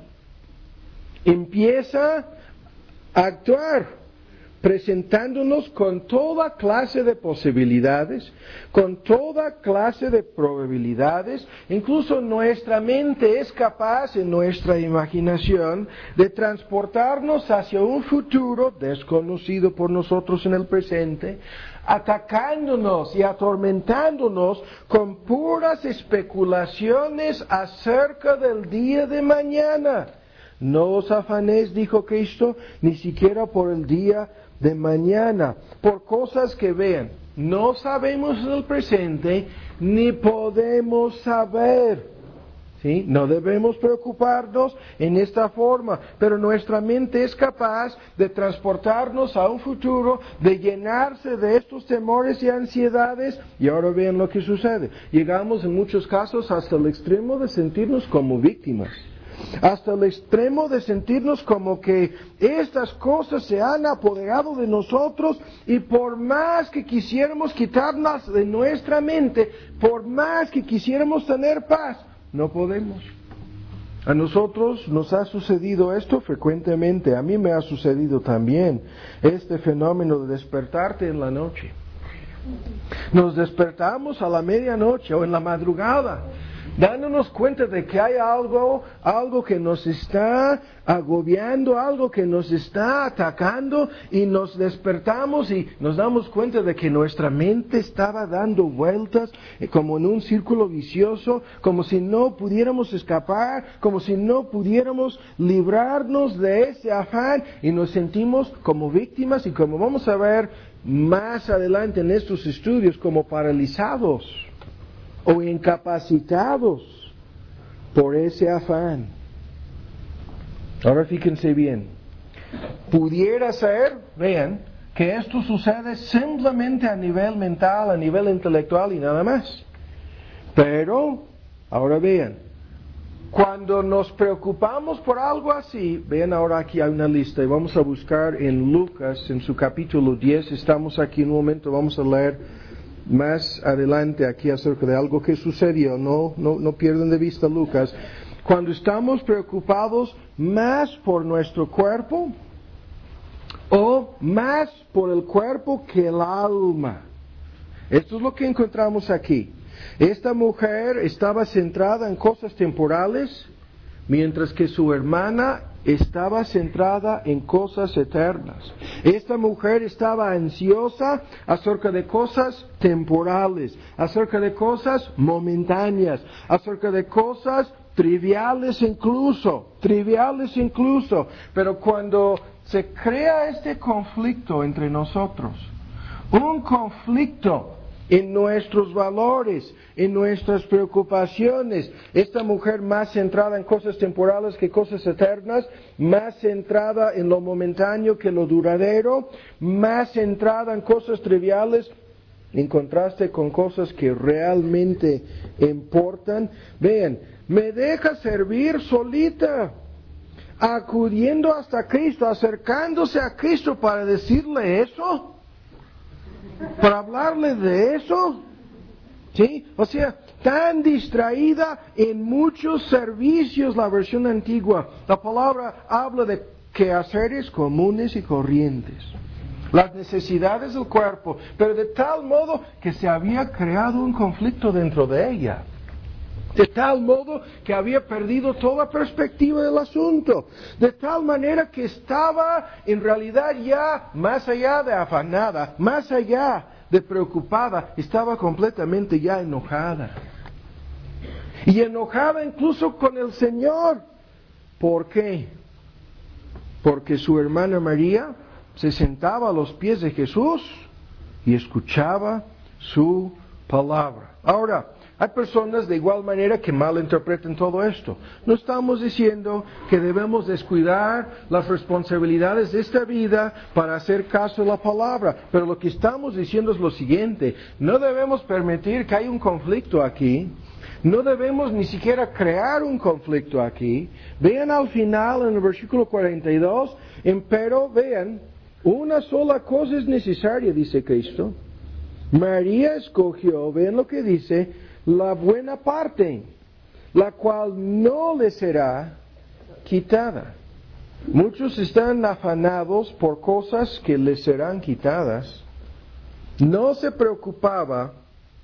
A: empieza a actuar, presentándonos con toda clase de posibilidades, con toda clase de probabilidades. Incluso nuestra mente es capaz, en nuestra imaginación, de transportarnos hacia un futuro desconocido por nosotros en el presente, atacándonos y atormentándonos con puras especulaciones acerca del día de mañana. No os afanéis, dijo Cristo, ni siquiera por el día de mañana, por cosas que vean, no sabemos en el presente, ni podemos saber. ¿Sí? No debemos preocuparnos en esta forma, pero nuestra mente es capaz de transportarnos a un futuro, de llenarse de estos temores y ansiedades, y ahora vean lo que sucede. Llegamos en muchos casos hasta el extremo de sentirnos como víctimas. Hasta el extremo de sentirnos como que estas cosas se han apoderado de nosotros y por más que quisiéramos quitarlas de nuestra mente, por más que quisiéramos tener paz, no podemos. A nosotros nos ha sucedido esto frecuentemente, a mí me ha sucedido también este fenómeno de despertarte en la noche. Nos despertamos a la medianoche o en la madrugada, dándonos cuenta de que hay algo que nos está agobiando, algo que nos está atacando, y nos despertamos y nos damos cuenta de que nuestra mente estaba dando vueltas como en un círculo vicioso, como si no pudiéramos escapar, como si no pudiéramos librarnos de ese afán, y nos sentimos como víctimas y, como vamos a ver más adelante en estos estudios, como paralizados o incapacitados por ese afán. Ahora fíjense bien, pudiera ser, vean, que esto sucede simplemente a nivel mental, a nivel intelectual y nada más. Pero, ahora vean, cuando nos preocupamos por algo así, vean ahora aquí hay una lista y vamos a buscar en Lucas, en su capítulo 10, estamos aquí en un momento, vamos a leer más adelante aquí acerca de algo que sucedió, no pierdan de vista Lucas. Cuando estamos preocupados más por nuestro cuerpo o más por el cuerpo que el alma. Esto es lo que encontramos aquí. Esta mujer estaba centrada en cosas temporales, mientras que su hermana estaba centrada en cosas eternas. Esta mujer estaba ansiosa acerca de cosas temporales, acerca de cosas momentáneas, acerca de cosas triviales incluso. Pero cuando se crea este conflicto entre nosotros, un conflicto en nuestros valores, en nuestras preocupaciones, esta mujer más centrada en cosas temporales que cosas eternas, más centrada en lo momentáneo que lo duradero, más centrada en cosas triviales, en contraste con cosas que realmente importan. Vean, me deja servir solita, acudiendo hasta Cristo, acercándose a Cristo para decirle eso, para hablarle de eso, ¿sí? O sea, tan distraída en muchos servicios, la versión antigua. La palabra habla de quehaceres comunes y corrientes, las necesidades del cuerpo, pero de tal modo que se había creado un conflicto dentro de ella. De tal modo que había perdido toda perspectiva del asunto. De tal manera que estaba en realidad ya más allá de afanada, más allá de preocupada, estaba completamente ya enojada. Y enojada incluso con el Señor. ¿Por qué? Porque su hermana María se sentaba a los pies de Jesús y escuchaba su palabra. Ahora, hay personas de igual manera que malinterpretan todo esto. No estamos diciendo que debemos descuidar las responsabilidades de esta vida para hacer caso a la palabra, pero lo que estamos diciendo es lo siguiente: no debemos permitir que haya un conflicto aquí, no debemos ni siquiera crear un conflicto aquí. Vean al final en el versículo 42, pero vean, una sola cosa es necesaria, dice Cristo. María escogió, vean lo que dice, la buena parte, la cual no le será quitada. Muchos están afanados por cosas que les serán quitadas. No se preocupaba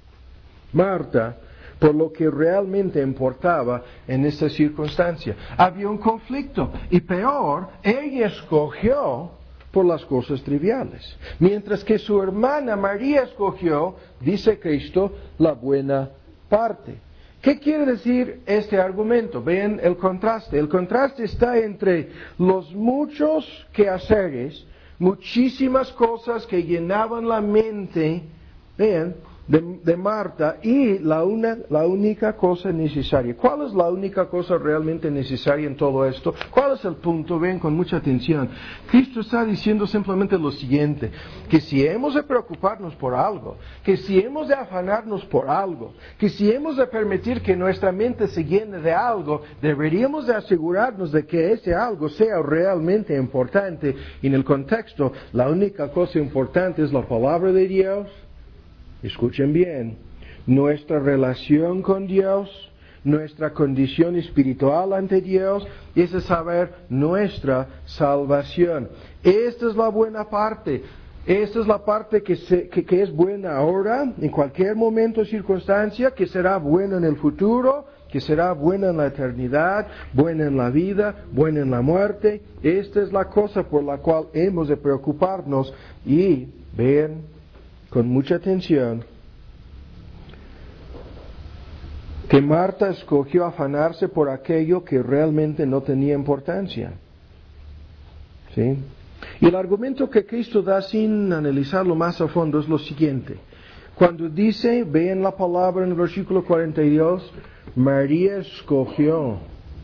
A: Marta por lo que realmente importaba en esta circunstancia. Había un conflicto, y peor, ella escogió por las cosas triviales, mientras que su hermana María escogió, dice Cristo, la buena parte. ¿Qué quiere decir este argumento? Vean el contraste. El contraste está entre los muchos quehaceres, muchísimas cosas que llenaban la mente, vean, de Marta, y la única cosa necesaria. ¿Cuál es la única cosa realmente necesaria en todo esto? ¿Cuál es el punto? Ven con mucha atención. Cristo está diciendo simplemente lo siguiente: que si hemos de preocuparnos por algo, que si hemos de afanarnos por algo, que si hemos de permitir que nuestra mente se llene de algo, deberíamos de asegurarnos de que ese algo sea realmente importante. Y en el contexto, la única cosa importante es la palabra de Dios. Escuchen bien, nuestra relación con Dios, nuestra condición espiritual ante Dios, es de saber nuestra salvación. Esta es la buena parte. Esta es la parte que es buena ahora, en cualquier momento o circunstancia, que será buena en el futuro, que será buena en la eternidad, buena en la vida, buena en la muerte. Esta es la cosa por la cual hemos de preocuparnos. Y vean con mucha atención que Marta escogió afanarse por aquello que realmente no tenía importancia. ¿Sí? Y el argumento que Cristo da sin analizarlo más a fondo es lo siguiente. Cuando dice, vean la palabra en el versículo 42, María escogió.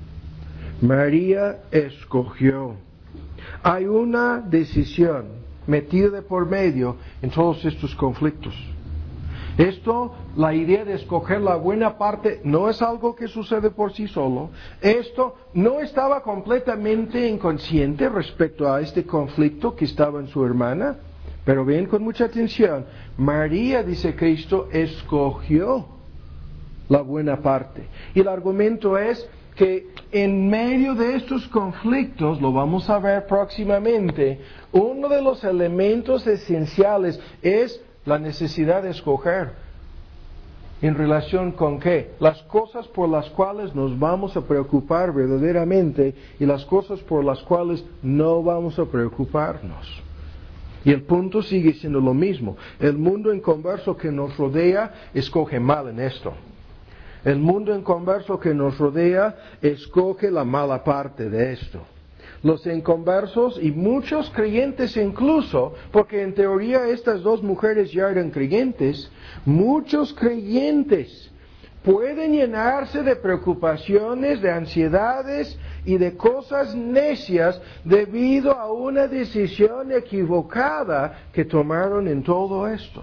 A: María escogió. Hay una decisión metida de por medio en todos estos conflictos. Esto, la idea de escoger la buena parte, no es algo que sucede por sí solo. Esto no estaba completamente inconsciente respecto a este conflicto que estaba en su hermana. Pero ven con mucha atención, María, dice Cristo, escogió la buena parte. Y el argumento es que en medio de estos conflictos, lo vamos a ver próximamente, uno de los elementos esenciales es la necesidad de escoger. ¿En relación con qué? Las cosas por las cuales nos vamos a preocupar verdaderamente y las cosas por las cuales no vamos a preocuparnos. Y el punto sigue siendo lo mismo. El mundo inconverso que nos rodea escoge mal en esto. El mundo inconverso que nos rodea escoge la mala parte de esto. Los inconversos y muchos creyentes incluso, porque en teoría estas dos mujeres ya eran creyentes, muchos creyentes pueden llenarse de preocupaciones, de ansiedades y de cosas necias debido a una decisión equivocada que tomaron en todo esto.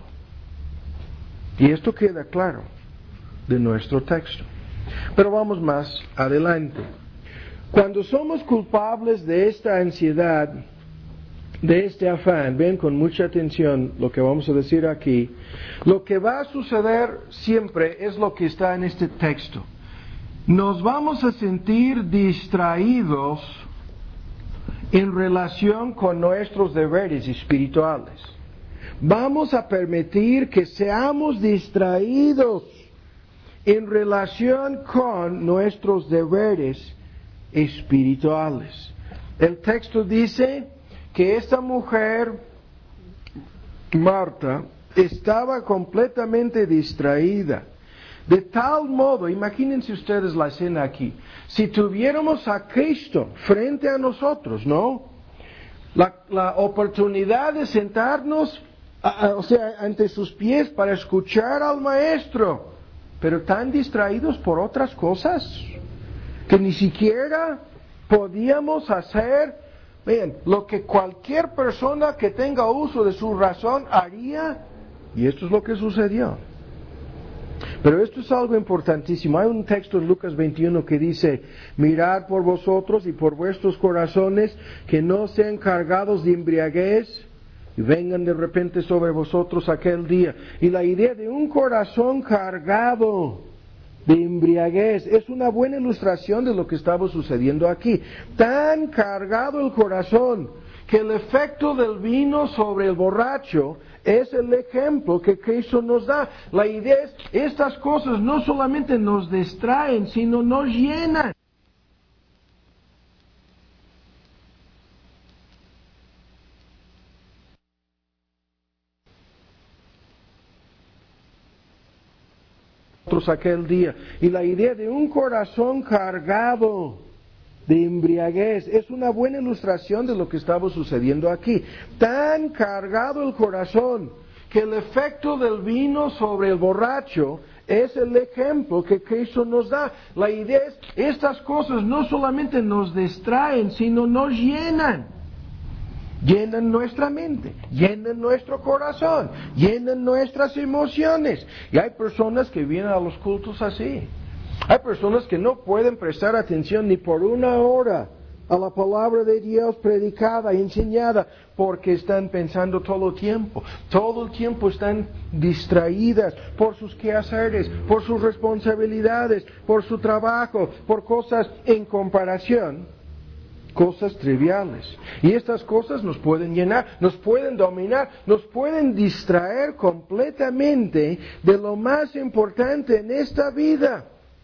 A: Y esto queda claro de nuestro texto. Pero vamos más adelante. Cuando somos culpables de esta ansiedad, de este afán, ven con mucha atención lo que vamos a decir aquí, lo que va a suceder siempre es lo que está en este texto. Nos vamos a sentir distraídos en relación con nuestros deberes espirituales. Vamos a permitir que seamos distraídos en relación con nuestros deberes espirituales. El texto dice que esta mujer, Marta, estaba completamente distraída. De tal modo, imagínense ustedes la escena aquí. Si tuviéramos a Cristo frente a nosotros, ¿no? La oportunidad de sentarnos, ante sus pies para escuchar al Maestro, pero tan distraídos por otras cosas que ni siquiera podíamos hacer, vean, lo que cualquier persona que tenga uso de su razón haría, y esto es lo que sucedió. Pero esto es algo importantísimo. Hay un texto en Lucas 21 que dice: mirad por vosotros y por vuestros corazones que no sean cargados de embriaguez y vengan de repente sobre vosotros aquel día. Y la idea de un corazón cargado de embriaguez es una buena ilustración de lo que estaba sucediendo aquí. Tan cargado el corazón que el efecto del vino sobre el borracho es el ejemplo que Cristo nos da. La idea es, estas cosas no solamente nos distraen, sino nos llenan. Aquel día. Y la idea de un corazón cargado de embriaguez es una buena ilustración de lo que estaba sucediendo aquí. Tan cargado el corazón que el efecto del vino sobre el borracho es el ejemplo que Cristo nos da. La idea es, estas cosas no solamente nos distraen, sino nos llenan. Llenan nuestra mente, llenan nuestro corazón, llenan nuestras emociones. Y hay personas que vienen a los cultos así. Hay personas que no pueden prestar atención ni por una hora a la palabra de Dios predicada, enseñada, porque están pensando todo el tiempo están distraídas por sus quehaceres, por sus responsabilidades, por su trabajo, por cosas en comparación. Cosas triviales. Y estas cosas nos pueden llenar, nos pueden dominar, nos pueden distraer completamente de lo más importante en esta vida.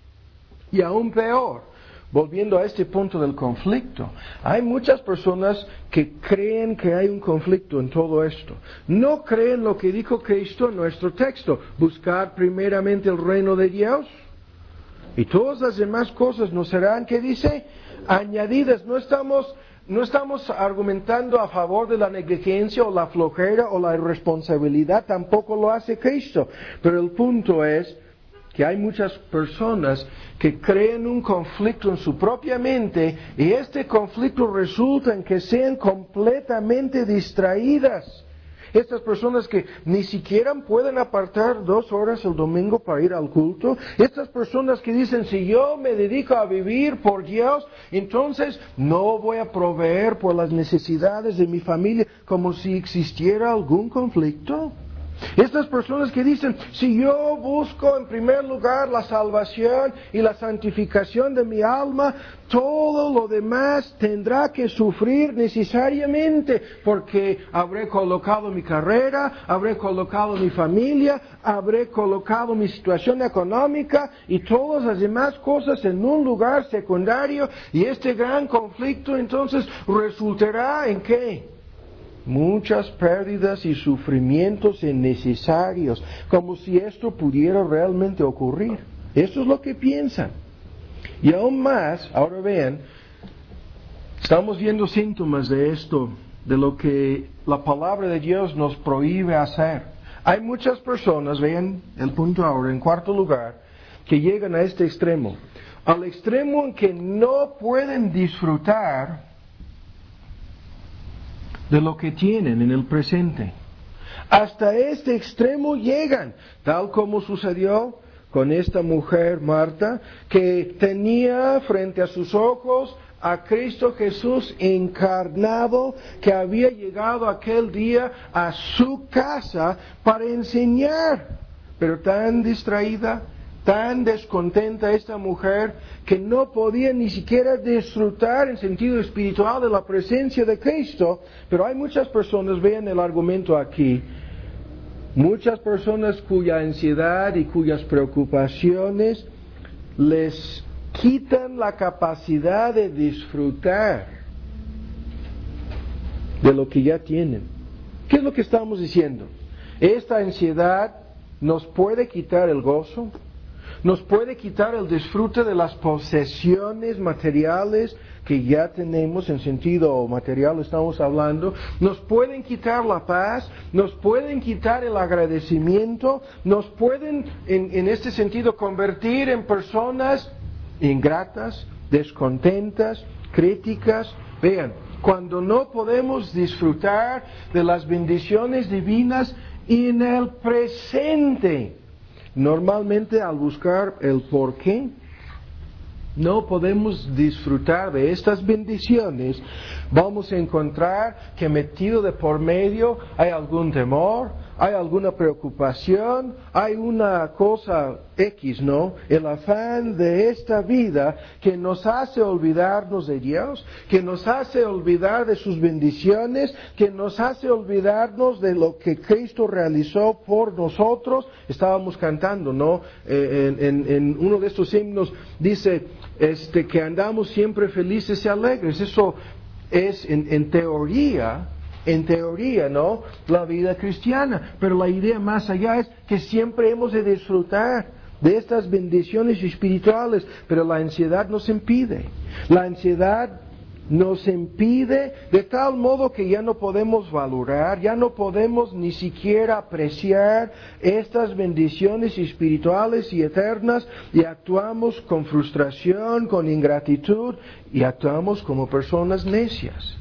A: Y aún peor, volviendo a este punto del conflicto, hay muchas personas que creen que hay un conflicto en todo esto. No creen lo que dijo Cristo en nuestro texto: buscar primeramente el reino de Dios, y todas las demás cosas nos serán, ¿qué dice?, añadidas. No estamos argumentando a favor de la negligencia o la flojera o la irresponsabilidad, tampoco lo hace Cristo. Pero el punto es que hay muchas personas que creen un conflicto en su propia mente, y este conflicto resulta en que sean completamente distraídas. Estas personas que ni siquiera pueden apartar 2 horas el domingo para ir al culto. Estas personas que dicen: si yo me dedico a vivir por Dios, entonces no voy a proveer por las necesidades de mi familia, como si existiera algún conflicto. Estas personas que dicen: si yo busco en primer lugar la salvación y la santificación de mi alma, todo lo demás tendrá que sufrir necesariamente, porque habré colocado mi carrera, habré colocado mi familia, habré colocado mi situación económica y todas las demás cosas en un lugar secundario, y este gran conflicto entonces resultará en ¿qué? Muchas pérdidas y sufrimientos innecesarios, como si esto pudiera realmente ocurrir. Eso es lo que piensan. Y aún más, ahora vean, estamos viendo síntomas de esto, de lo que la palabra de Dios nos prohíbe hacer. Hay muchas personas, vean el punto ahora, en cuarto lugar, que llegan a este extremo, al extremo en que no pueden disfrutar de lo que tienen en el presente. Hasta este extremo llegan, tal como sucedió con esta mujer Marta, que tenía frente a sus ojos a Cristo Jesús encarnado, que había llegado aquel día a su casa para enseñar, pero tan distraída, tan descontenta esta mujer, que no podía ni siquiera disfrutar en sentido espiritual de la presencia de Cristo. Pero hay muchas personas, vean el argumento aquí, Muchas personas cuya ansiedad y cuyas preocupaciones les quitan la capacidad de disfrutar de lo que ya tienen. ¿Qué es lo que estamos diciendo? Esta ansiedad nos puede quitar el gozo, nos puede quitar el disfrute de las posesiones materiales que ya tenemos, en sentido material estamos hablando, nos pueden quitar la paz, nos pueden quitar el agradecimiento, nos pueden en este sentido convertir en personas ingratas, descontentas, críticas. Vean, cuando no podemos disfrutar de las bendiciones divinas en el presente, normalmente al buscar el por qué, no podemos disfrutar de estas bendiciones, vamos a encontrar que metido de por medio hay algún temor, hay alguna preocupación, hay una cosa X, ¿no? El afán de esta vida que nos hace olvidarnos de Dios, que nos hace olvidar de sus bendiciones, que nos hace olvidarnos de lo que Cristo realizó por nosotros. Estábamos cantando, ¿no? En uno de estos himnos dice que andamos siempre felices y alegres. Eso es en teoría, ¿no? La vida cristiana. Pero la idea más allá es que siempre hemos de disfrutar de estas bendiciones espirituales, pero la ansiedad nos impide. La ansiedad nos impide de tal modo que ya no podemos valorar, ya no podemos ni siquiera apreciar estas bendiciones espirituales y eternas, y actuamos con frustración, con ingratitud, y actuamos como personas necias.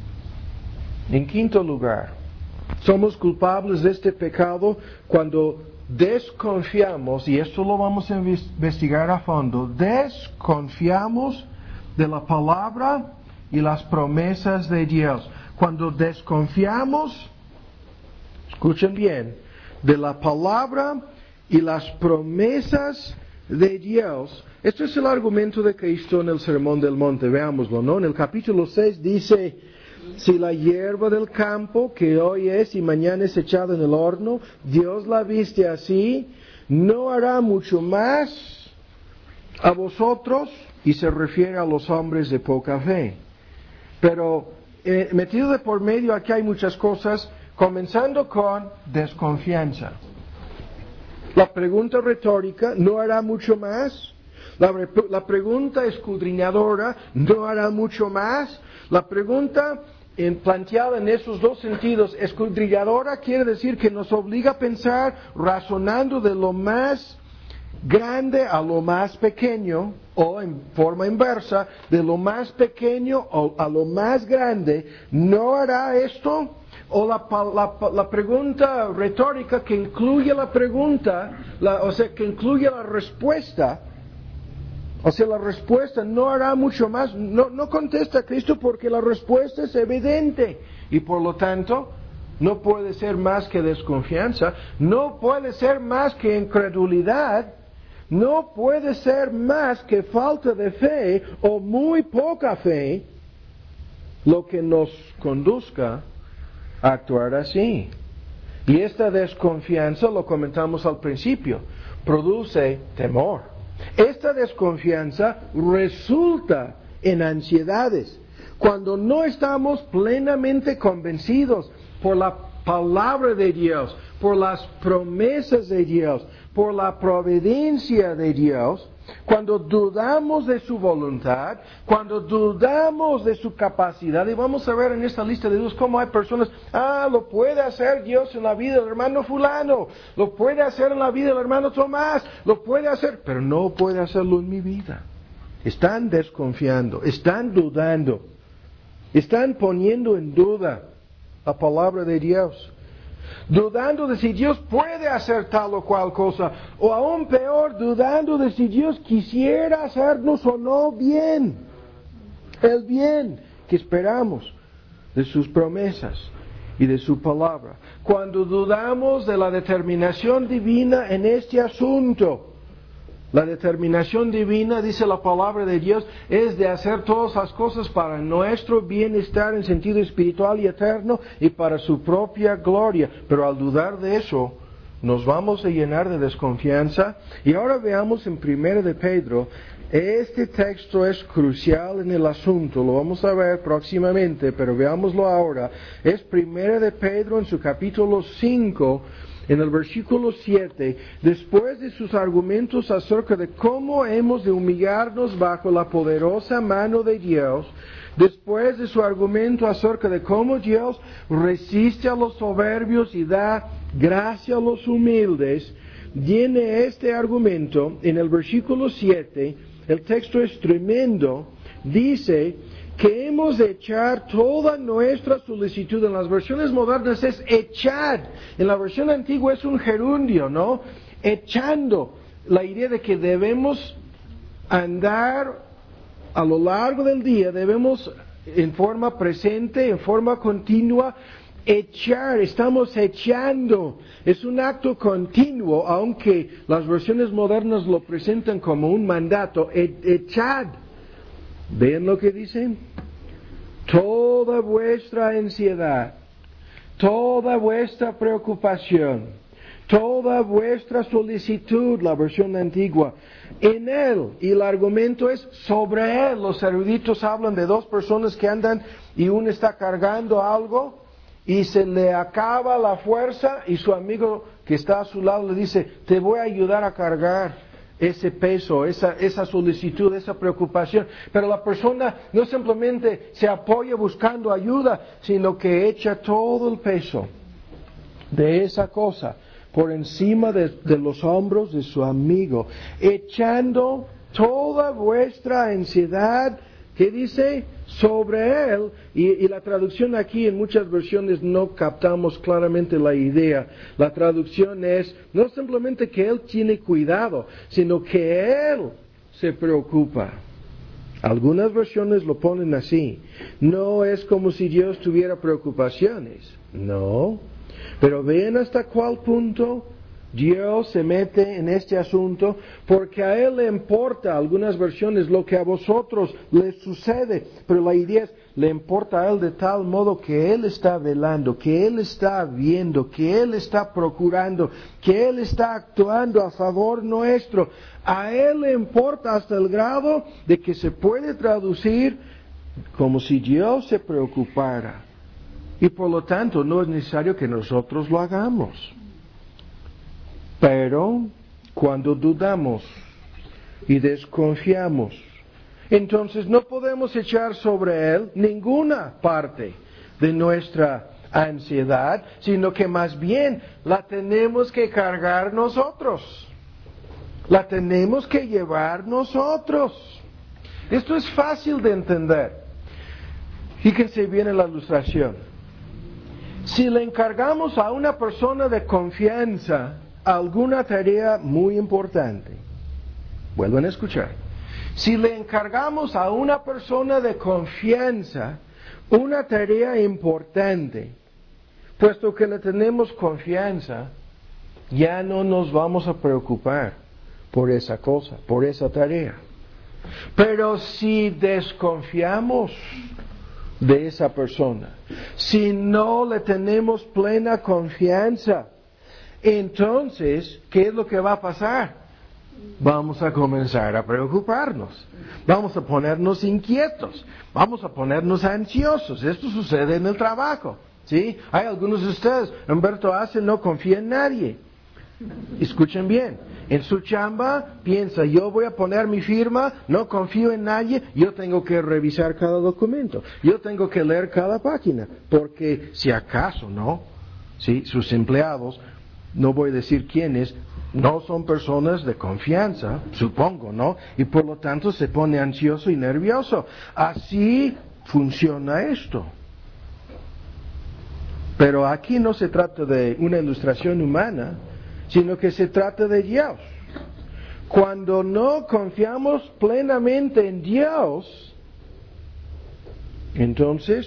A: En quinto lugar, somos culpables de este pecado cuando desconfiamos, y esto lo vamos a investigar a fondo, desconfiamos de la palabra y las promesas de Dios. Cuando desconfiamos, escuchen bien, de la palabra y las promesas de Dios. Esto es el argumento de Cristo en el Sermón del Monte, veámoslo, ¿no? En el capítulo 6 dice: si la hierba del campo, que hoy es y mañana es echada en el horno, Dios la viste así, ¿no hará mucho más a vosotros? Y se refiere a los hombres de poca fe. Pero metido de por medio aquí hay muchas cosas, comenzando con desconfianza. La pregunta retórica: ¿no hará mucho más? La pregunta escudriñadora: ¿no hará mucho más? La pregunta planteada en esos dos sentidos, escudriñadora, quiere decir que nos obliga a pensar razonando de lo más grande a lo más pequeño, o en forma inversa, de lo más pequeño a lo más grande. ¿No hará esto? O la pregunta retórica que incluye la pregunta, que incluye la respuesta. O sea, la respuesta: no hará mucho más. No contesta Cristo porque la respuesta es evidente. Y por lo tanto, no puede ser más que desconfianza. No puede ser más que incredulidad. No puede ser más que falta de fe o muy poca fe lo que nos conduzca a actuar así. Y esta desconfianza, lo comentamos al principio, produce temor. Esta desconfianza resulta en ansiedades. Cuando no estamos plenamente convencidos por la palabra de Dios, por las promesas de Dios, por la providencia de Dios, cuando dudamos de su voluntad, cuando dudamos de su capacidad, y vamos a ver en esta lista de Dios cómo hay personas: lo puede hacer Dios en la vida del hermano fulano, lo puede hacer en la vida del hermano Tomás, lo puede hacer, pero no puede hacerlo en mi vida. Están desconfiando, están dudando, están poniendo en duda la palabra de Dios, dudando de si Dios puede hacer tal o cual cosa, o aún peor, dudando de si Dios quisiera hacernos o no bien, el bien que esperamos de sus promesas y de su palabra. Cuando dudamos de la determinación divina en este asunto, la determinación divina, dice la palabra de Dios, es de hacer todas las cosas para nuestro bienestar en sentido espiritual y eterno y para su propia gloria. Pero al dudar de eso, nos vamos a llenar de desconfianza. Y ahora veamos en 1 de Pedro. Este texto es crucial en el asunto, lo vamos a ver próximamente, pero veámoslo ahora. Es 1 de Pedro en su capítulo 5, en el versículo 7, después de sus argumentos acerca de cómo hemos de humillarnos bajo la poderosa mano de Dios, después de su argumento acerca de cómo Dios resiste a los soberbios y da gracia a los humildes, viene este argumento en el versículo 7, el texto es tremendo, dice que hemos de echar toda nuestra solicitud. En las versiones modernas es echar, en la versión antigua es un gerundio, ¿no? Echando, la idea de que debemos andar a lo largo del día, debemos en forma presente, en forma continua, echar, estamos echando, es un acto continuo, aunque las versiones modernas lo presentan como un mandato, echad. ¿Ven lo que dicen? Toda vuestra ansiedad, toda vuestra preocupación, toda vuestra solicitud, la versión antigua, en Él, y el argumento es sobre Él. Los eruditos hablan de dos personas que andan y uno está cargando algo y se le acaba la fuerza y su amigo que está a su lado le dice, te voy a ayudar a cargar ese peso, esa solicitud, esa preocupación. Pero la persona no simplemente se apoya buscando ayuda, sino que echa todo el peso de esa cosa por encima de los hombros de su amigo, echando toda vuestra ansiedad, ¿qué dice? Sobre Él, y la traducción aquí en muchas versiones no captamos claramente la idea. La traducción es no simplemente que Él tiene cuidado, sino que Él se preocupa. Algunas versiones lo ponen así. No es como si Dios tuviera preocupaciones, no. Pero vean hasta cuál punto Dios se mete en este asunto, porque a Él le importa, algunas versiones, lo que a vosotros les sucede, pero la idea es, le importa a Él de tal modo que Él está velando, que Él está viendo, que Él está procurando, que Él está actuando a favor nuestro. A Él le importa hasta el grado de que se puede traducir como si Dios se preocupara. Y por lo tanto no es necesario que nosotros lo hagamos. Pero cuando dudamos y desconfiamos, entonces no podemos echar sobre Él ninguna parte de nuestra ansiedad, sino que más bien la tenemos que cargar nosotros. La tenemos que llevar nosotros. Esto es fácil de entender. Fíjense bien en la ilustración. Si le encargamos a una persona de confianza alguna tarea muy importante, vuelvan a escuchar. Si le encargamos a una persona de confianza una tarea importante, puesto que le tenemos confianza, ya no nos vamos a preocupar por esa cosa, por esa tarea. Pero si desconfiamos de esa persona, si no le tenemos plena confianza, entonces, ¿qué es lo que va a pasar? Vamos a comenzar a preocuparnos, vamos a ponernos inquietos, vamos a ponernos ansiosos. Esto sucede en el trabajo, ¿sí? Hay algunos de ustedes, Humberto Hace no confía en nadie. Escuchen bien, en su chamba piensa, yo voy a poner mi firma, no confío en nadie, yo tengo que revisar cada documento, yo tengo que leer cada página, porque si acaso, ¿no? ¿Sí? Sus empleados, no voy a decir quiénes, no son personas de confianza, supongo, ¿no? Y por lo tanto se pone ansioso y nervioso. Así funciona esto. Pero aquí no se trata de una ilustración humana, sino que se trata de Dios. Cuando no confiamos plenamente en Dios, entonces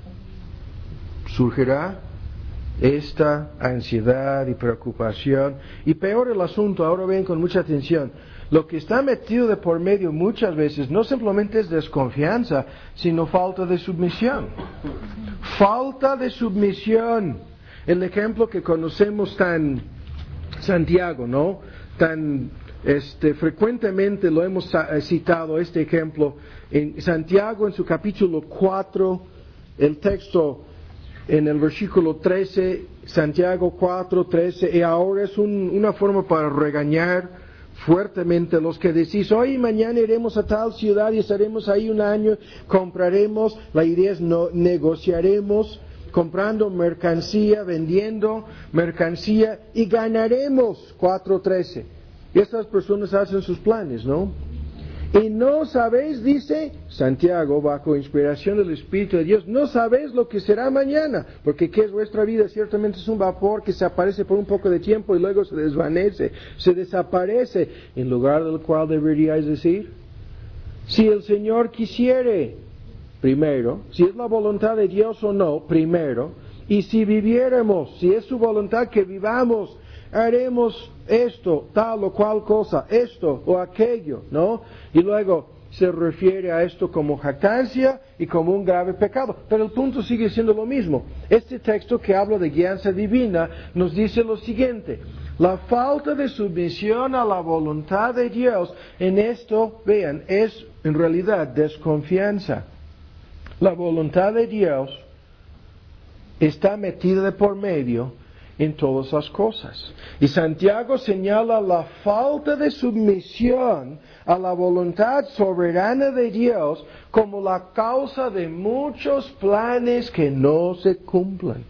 A: surgirá esta ansiedad y preocupación. Y peor el asunto, ahora ven con mucha atención, lo que está metido de por medio muchas veces no simplemente es desconfianza, sino falta de submisión. Falta de submisión. El ejemplo que conocemos tan Santiago, ¿no? Tan frecuentemente lo hemos citado este ejemplo en Santiago, en su capítulo 4, el texto en el versículo 13, Santiago 4, 13, y ahora es una forma para regañar fuertemente a los que decís, hoy y mañana iremos a tal ciudad y estaremos ahí un año, compraremos, la idea es negociaremos, comprando mercancía, vendiendo mercancía y ganaremos 4:13. Y estas personas hacen sus planes, ¿no? Y no sabéis, dice Santiago, bajo inspiración del Espíritu de Dios, no sabéis lo que será mañana, porque ¿qué es vuestra vida? Ciertamente es un vapor que se aparece por un poco de tiempo y luego se desvanece, se desaparece, en lugar del cual deberíais decir, si el Señor quisiere, primero, si es la voluntad de Dios o no, primero, y si viviéramos, si es su voluntad que vivamos, haremos esto, tal o cual cosa, esto o aquello, ¿no? Y luego se refiere a esto como jactancia y como un grave pecado. Pero el punto sigue siendo lo mismo. Este texto que habla de guianza divina nos dice lo siguiente: la falta de sumisión a la voluntad de Dios en esto, vean, es en realidad desconfianza. La voluntad de Dios está metida de por medio en todas las cosas. Y Santiago señala la falta de sumisión a la voluntad soberana de Dios como la causa de muchos planes que no se cumplen.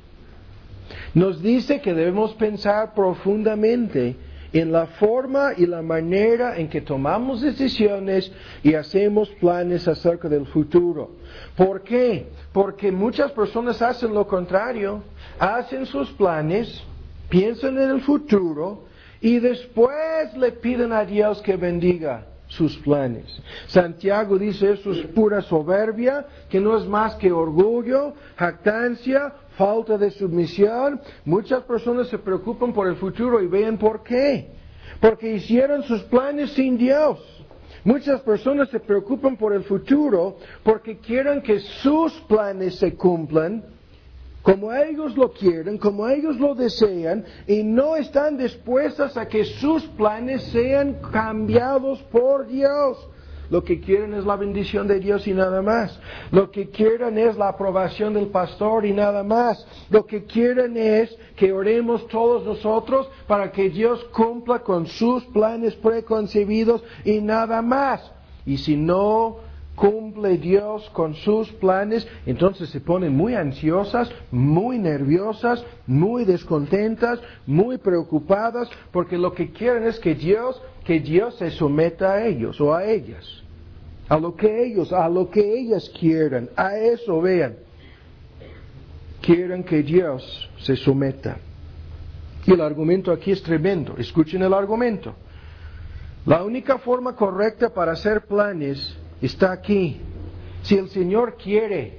A: Nos dice que debemos pensar profundamente en la forma y la manera en que tomamos decisiones y hacemos planes acerca del futuro. ¿Por qué? Porque muchas personas hacen lo contrario, hacen sus planes, piensan en el futuro y después le piden a Dios que bendiga sus planes. Santiago dice eso es pura soberbia, que no es más que orgullo, jactancia, falta de sumisión. Muchas personas se preocupan por el futuro y vean por qué. Porque hicieron sus planes sin Dios. Muchas personas se preocupan por el futuro porque quieren que sus planes se cumplan como ellos lo quieren, como ellos lo desean, y no están dispuestas a que sus planes sean cambiados por Dios. Lo que quieren es la bendición de Dios y nada más. Lo que quieren es la aprobación del pastor y nada más. Lo que quieren es que oremos todos nosotros para que Dios cumpla con sus planes preconcebidos y nada más. Y si no cumple Dios con sus planes, entonces se ponen muy ansiosas, muy nerviosas, muy descontentas, muy preocupadas, porque lo que quieren es que Dios se someta a ellos o a ellas, a lo que ellas quieran, a eso vean, quieren que Dios se someta. Y el argumento aquí es tremendo, escuchen el argumento. La única forma correcta para hacer planes está aquí. Si el Señor quiere,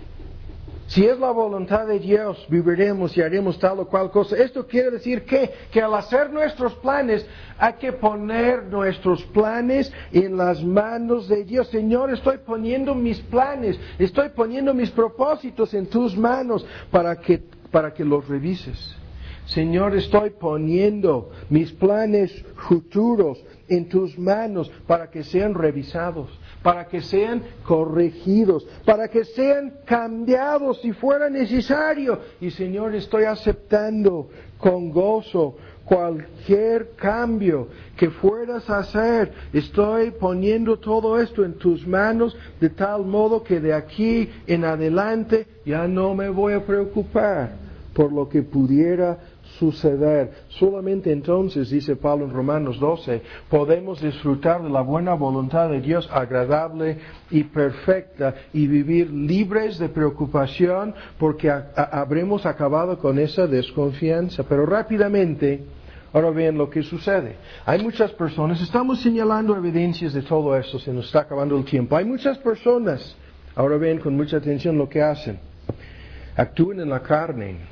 A: si es la voluntad de Dios, viviremos y haremos tal o cual cosa. Esto quiere decir que al hacer nuestros planes, hay que poner nuestros planes en las manos de Dios. Señor, estoy poniendo mis planes, estoy poniendo mis propósitos en tus manos para que los revises. Señor, estoy poniendo mis planes futuros en tus manos para que sean revisados, para que sean corregidos, para que sean cambiados si fuera necesario. Y Señor, estoy aceptando con gozo cualquier cambio que fueras a hacer. Estoy poniendo todo esto en tus manos de tal modo que de aquí en adelante ya no me voy a preocupar por lo que pudiera suceder. Solamente entonces, dice Pablo en Romanos 12, podemos disfrutar de la buena voluntad de Dios agradable y perfecta y vivir libres de preocupación porque habremos acabado con esa desconfianza. Pero rápidamente, ahora vean lo que sucede. Hay muchas personas, estamos señalando evidencias de todo esto, se nos está acabando el tiempo. Hay muchas personas, ahora ven con mucha atención lo que hacen. Actúan en la carne.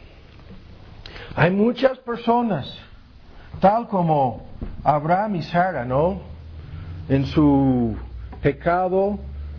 A: Hay muchas personas, tal como Abraham y Sara, ¿no? En su pecado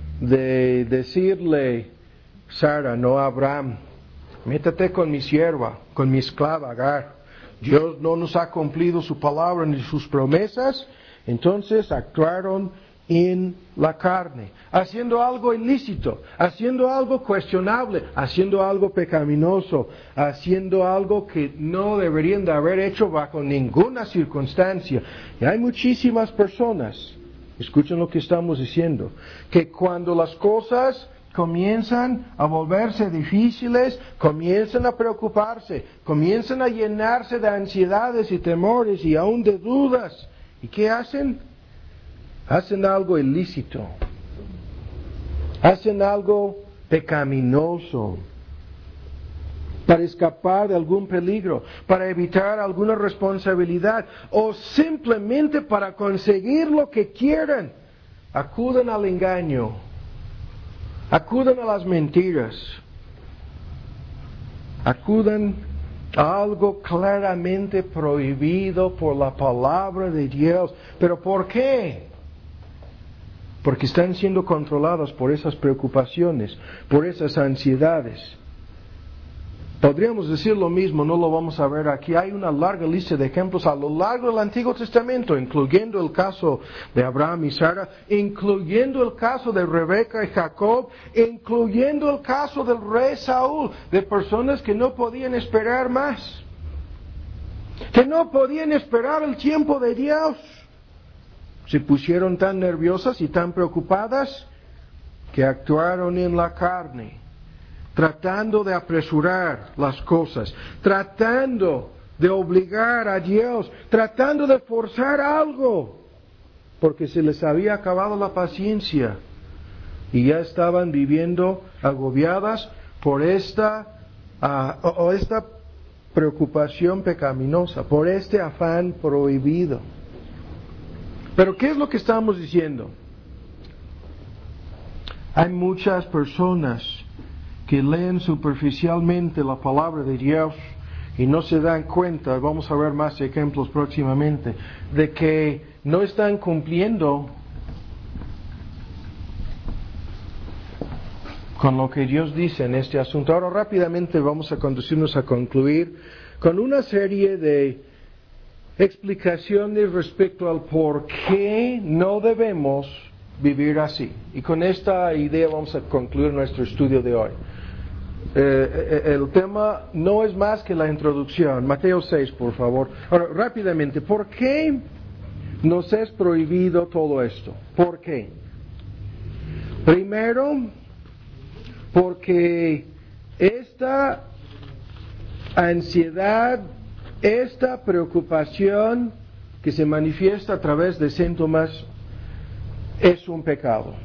A: de decirle, Sara, no Abraham, métete con mi sierva, con mi esclava Agar. Dios no nos ha cumplido su palabra ni sus promesas, entonces actuaron en la carne, haciendo algo ilícito, haciendo algo cuestionable, haciendo algo pecaminoso, haciendo algo que no deberían de haber hecho bajo ninguna circunstancia. Y hay muchísimas personas, escuchen lo que estamos diciendo, que cuando las cosas comienzan a volverse difíciles, comienzan a preocuparse, comienzan a llenarse de ansiedades y temores y aún de dudas. ¿Y qué hacen? Hacen algo ilícito, hacen algo pecaminoso, para escapar de algún peligro, para evitar alguna responsabilidad o simplemente para conseguir lo que quieran. Acuden al engaño, acuden a las mentiras, acuden a algo claramente prohibido por la palabra de Dios. ¿Pero por qué? Porque están siendo controlados por esas preocupaciones, por esas ansiedades. Podríamos decir lo mismo, no lo vamos a ver aquí. Hay una larga lista de ejemplos a lo largo del Antiguo Testamento, incluyendo el caso de Abraham y Sara, incluyendo el caso de Rebeca y Jacob, incluyendo el caso del rey Saúl, de personas que no podían esperar más, que no podían esperar el tiempo de Dios. Se pusieron tan nerviosas y tan preocupadas que actuaron en la carne, tratando de apresurar las cosas, tratando de obligar a Dios, tratando de forzar algo, porque se les había acabado la paciencia y ya estaban viviendo agobiadas por esta preocupación pecaminosa, por este afán prohibido. Pero ¿qué es lo que estamos diciendo? Hay muchas personas que leen superficialmente la palabra de Dios y no se dan cuenta, vamos a ver más ejemplos próximamente, de que no están cumpliendo con lo que Dios dice en este asunto. Ahora rápidamente vamos a conducirnos a concluir con una serie de explicaciones respecto al por qué no debemos vivir así. Y con esta idea vamos a concluir nuestro estudio de hoy. El tema no es más que la introducción. Mateo 6, por favor. Ahora, rápidamente, ¿por qué nos es prohibido todo esto? ¿Por qué? Primero, porque esta ansiedad, esta preocupación que se manifiesta a través de síntomas es un pecado.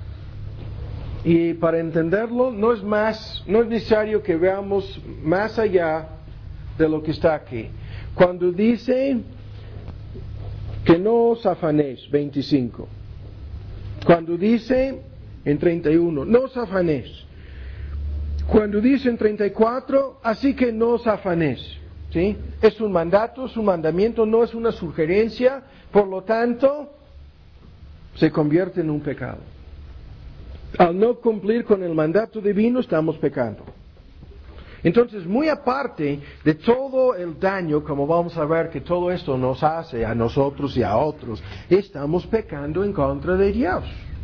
A: Y para entenderlo no es necesario que veamos más allá de lo que está aquí. Cuando dice que no os afanéis, 25. Cuando dice en 31, no os afanéis. Cuando dice en 34, así que no os afanéis. ¿Sí? Es un mandato, es un mandamiento, no es una sugerencia, por lo tanto, se convierte en un pecado. Al no cumplir con el mandato divino, estamos pecando. Entonces, muy aparte de todo el daño, como vamos a ver que todo esto nos hace a nosotros y a otros, estamos pecando en contra de Dios.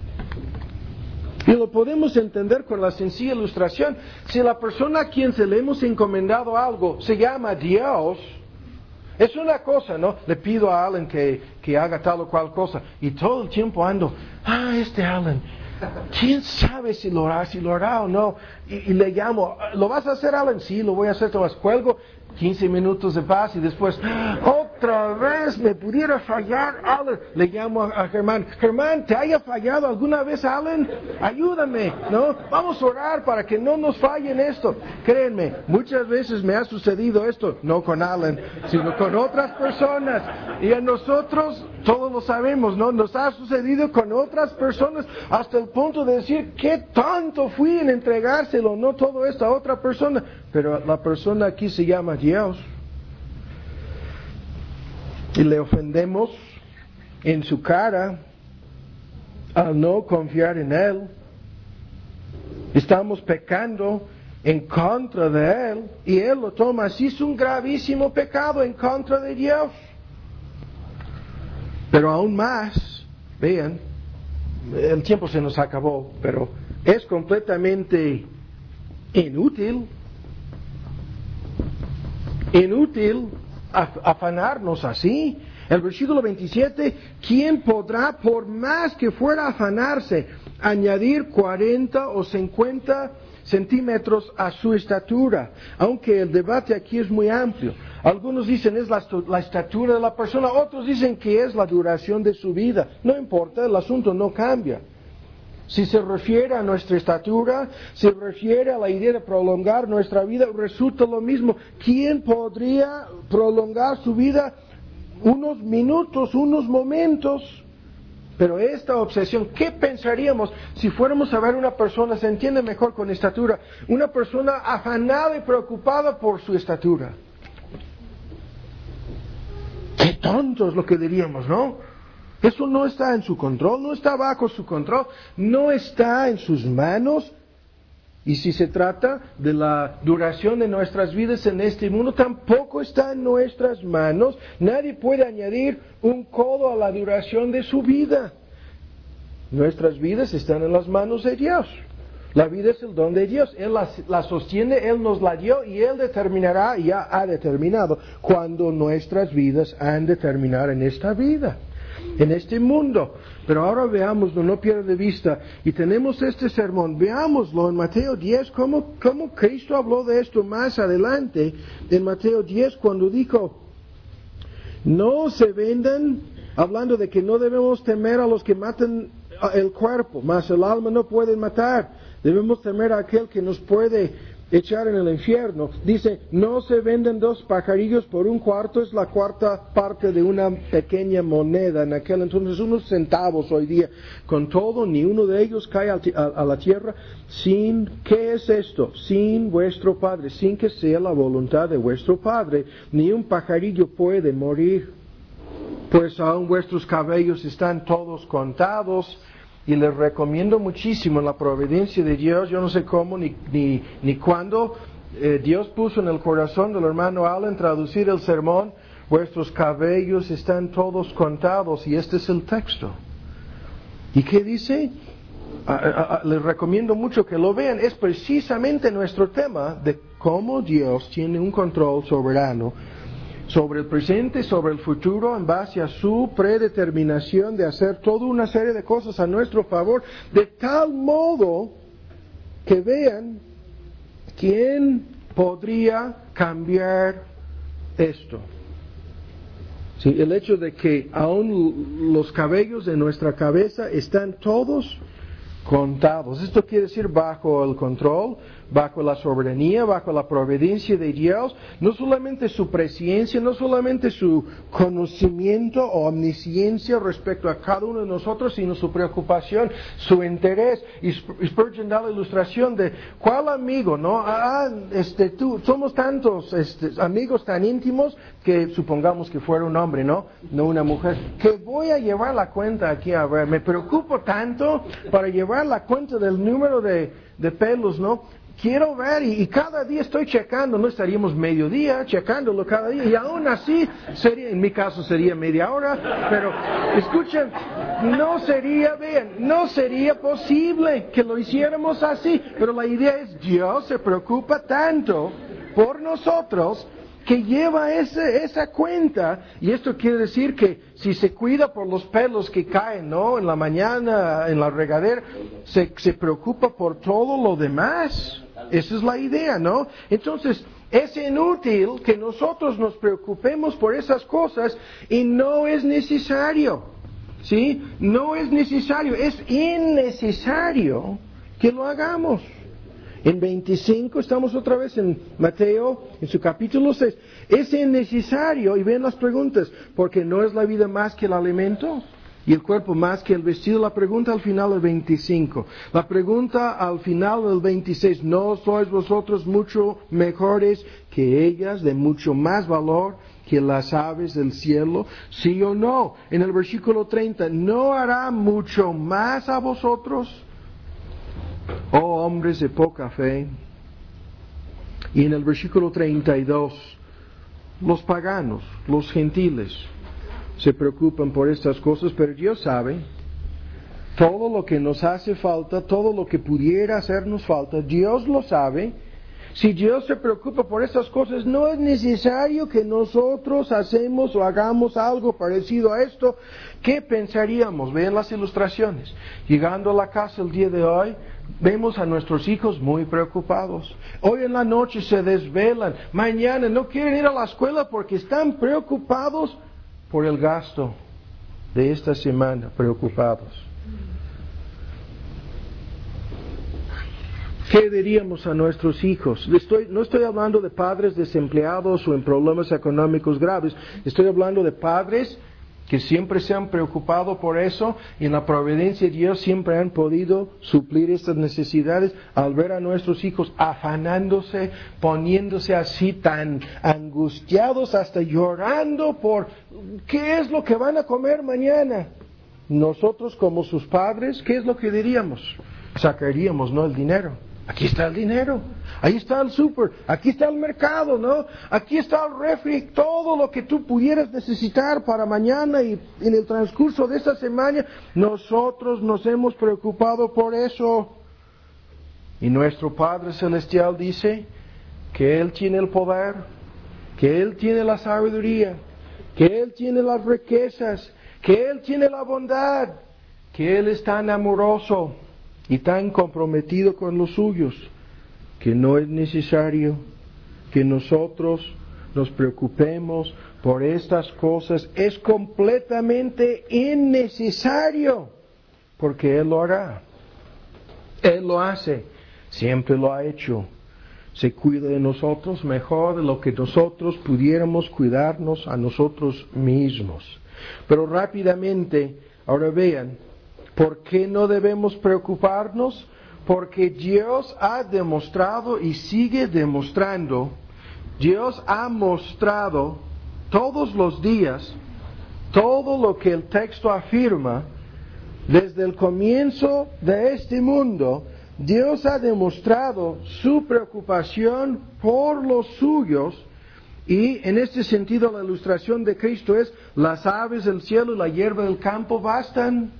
A: Y lo podemos entender con la sencilla ilustración. Si la persona a quien se le hemos encomendado algo se llama Dios, es una cosa, ¿no? Le pido a Alan que haga tal o cual cosa. Y todo el tiempo ando, este Alan, ¿quién sabe si lo hará o no? Y le llamo, ¿lo vas a hacer, Alan? Sí, lo voy a hacer, Tomás. Cuelgo, 15 minutos de paz y después, otra vez me pudiera fallar, Alan. Le llamo a Germán, Germán, ¿te haya fallado alguna vez, Alan? Ayúdame, ¿no? Vamos a orar para que no nos falle en esto. Créanme, muchas veces me ha sucedido esto, no con Alan, sino con otras personas. Y a nosotros, todos lo sabemos, ¿no? Nos ha sucedido con otras personas hasta el punto de decir, ¿qué tanto fui en entregárselo, no todo esto a otra persona? Pero la persona aquí se llama Dios. Y le ofendemos en su cara al no confiar en Él. Estamos pecando en contra de Él, y Él lo toma así, es un gravísimo pecado en contra de Dios. Pero aún más, vean, el tiempo se nos acabó, pero es completamente inútil afanarnos así. El versículo 27, ¿quién podrá, por más que fuera a afanarse, añadir 40 o 50 centímetros a su estatura? Aunque el debate aquí es muy amplio. Algunos dicen es la estatura de la persona, otros dicen que es la duración de su vida. No importa, el asunto no cambia. Si se refiere a nuestra estatura, se refiere a la idea de prolongar nuestra vida, resulta lo mismo. ¿Quién podría prolongar su vida unos minutos, unos momentos? Pero esta obsesión, ¿qué pensaríamos si fuéramos a ver una persona, se entiende mejor con estatura, una persona afanada y preocupada por su estatura? ¡Qué tonto es lo que diríamos, ¿no? Eso no está en su control, no está bajo su control, no está en sus manos. Y si se trata de la duración de nuestras vidas en este mundo, tampoco está en nuestras manos. Nadie puede añadir un codo a la duración de su vida. Nuestras vidas están en las manos de Dios. La vida es el don de Dios. Él la sostiene, Él nos la dio y Él determinará, y ya ha determinado, cuando nuestras vidas han de terminar en esta vida, en este mundo. Pero ahora veámoslo, no pierda de vista, y tenemos este sermón, veámoslo en Mateo 10, cómo Cristo habló de esto más adelante, en Mateo 10, cuando dijo, no se vendan, hablando de que no debemos temer a los que matan el cuerpo, mas el alma no pueden matar, debemos temer a aquel que nos puede echar en el infierno. Dice, no se venden 2 pajarillos por un cuarto, es la cuarta parte de una pequeña moneda en aquel entonces, unos centavos hoy día. Con todo, ni uno de ellos cae a la tierra sin, ¿qué es esto? Sin vuestro Padre, sin que sea la voluntad de vuestro Padre, ni un pajarillo puede morir. Pues aún vuestros cabellos están todos contados. Y les recomiendo muchísimo la providencia de Dios. Yo no sé cómo ni cuándo Dios puso en el corazón del hermano Allen traducir el sermón. Vuestros cabellos están todos contados. Y este es el texto. ¿Y qué dice? Les recomiendo mucho que lo vean. Es precisamente nuestro tema de cómo Dios tiene un control soberano sobre el presente, sobre el futuro, en base a su predeterminación de hacer toda una serie de cosas a nuestro favor, de tal modo que vean quién podría cambiar esto. Sí, el hecho de que aún los cabellos de nuestra cabeza están todos contados. Esto quiere decir bajo el control, bajo la soberanía, bajo la providencia de Dios, no solamente su presencia, no solamente su conocimiento o omnisciencia respecto a cada uno de nosotros, sino su preocupación, su interés. Y Spurgeon da la ilustración de ¿cuál amigo? ¿No? Somos tantos amigos tan íntimos que supongamos que fuera un hombre, ¿no? No una mujer, que voy a llevar la cuenta aquí, a ver, me preocupo tanto para llevar la cuenta del número de pelos, ¿no? Quiero ver, y cada día estoy checando, no estaríamos mediodía checándolo cada día, y aún así sería, en mi caso sería media hora, pero escuchen, no sería posible que lo hiciéramos así, pero la idea es, Dios se preocupa tanto por nosotros que lleva esa cuenta, y esto quiere decir que si se cuida por los pelos que caen, ¿no? En la mañana, en la regadera, se preocupa por todo lo demás. Esa es la idea, ¿no? Entonces, es inútil que nosotros nos preocupemos por esas cosas y no es necesario, ¿sí? No es necesario, es innecesario que lo hagamos. En 25 estamos otra vez en Mateo, en su capítulo 6. Es innecesario, y ven las preguntas, porque no es la vida más que el alimento y el cuerpo más que el vestido. La pregunta al final del 25. La pregunta al final del 26. ¿No sois vosotros mucho mejores que ellas, de mucho más valor que las aves del cielo? ¿Sí o no? En el versículo 30. ¿No hará mucho más a vosotros, oh hombres de poca fe? Y en el versículo 32, los paganos, los gentiles, se preocupan por estas cosas, pero Dios sabe todo lo que nos hace falta, todo lo que pudiera hacernos falta, Dios lo sabe. Si Dios se preocupa por estas cosas, no es necesario que nosotros hacemos o hagamos algo parecido a esto. ¿Qué pensaríamos? Vean las ilustraciones. Llegando a la casa el día de hoy, vemos a nuestros hijos muy preocupados. Hoy en la noche se desvelan. Mañana no quieren ir a la escuela porque están preocupados por el gasto de esta semana. Preocupados. ¿Qué diríamos a nuestros hijos? No estoy hablando de padres desempleados o en problemas económicos graves. Estoy hablando de padres que siempre se han preocupado por eso y en la providencia de Dios siempre han podido suplir estas necesidades. Al ver a nuestros hijos afanándose, poniéndose así tan angustiados, hasta llorando por ¿qué es lo que van a comer mañana? Nosotros como sus padres, ¿qué es lo que diríamos? Sacaríamos, ¿no?, el dinero. Aquí está el dinero, ahí está el súper, aquí está el mercado, ¿no? Aquí está el refri, todo lo que tú pudieras necesitar para mañana y en el transcurso de esta semana. Nosotros nos hemos preocupado por eso. Y nuestro Padre Celestial dice que Él tiene el poder, que Él tiene la sabiduría, que Él tiene las riquezas, que Él tiene la bondad, que Él es tan amoroso y tan comprometido con los suyos, que no es necesario que nosotros nos preocupemos por estas cosas. Es completamente innecesario, porque Él lo hará. Él lo hace, siempre lo ha hecho. Se cuida de nosotros mejor de lo que nosotros pudiéramos cuidarnos a nosotros mismos. Pero rápidamente, ahora vean, ¿por qué no debemos preocuparnos? Porque Dios ha demostrado y sigue demostrando, Dios ha mostrado todos los días todo lo que el texto afirma. Desde el comienzo de este mundo, Dios ha demostrado su preocupación por los suyos. Y en este sentido la ilustración de Cristo es: las aves del cielo y la hierba del campo bastan.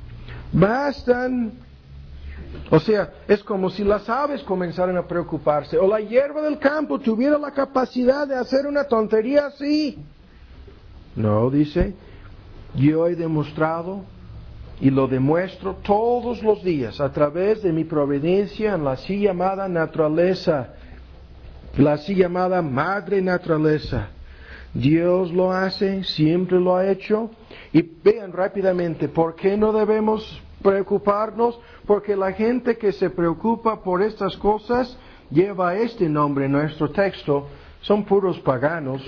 A: O sea, es como si las aves comenzaran a preocuparse, o la hierba del campo tuviera la capacidad de hacer una tontería así. No, dice, yo he demostrado y lo demuestro todos los días a través de mi providencia en la así llamada naturaleza, la así llamada madre naturaleza. Dios lo hace, siempre lo ha hecho. Y vean rápidamente, ¿por qué no debemos preocuparnos? Porque la gente que se preocupa por estas cosas lleva este nombre en nuestro texto: son puros paganos.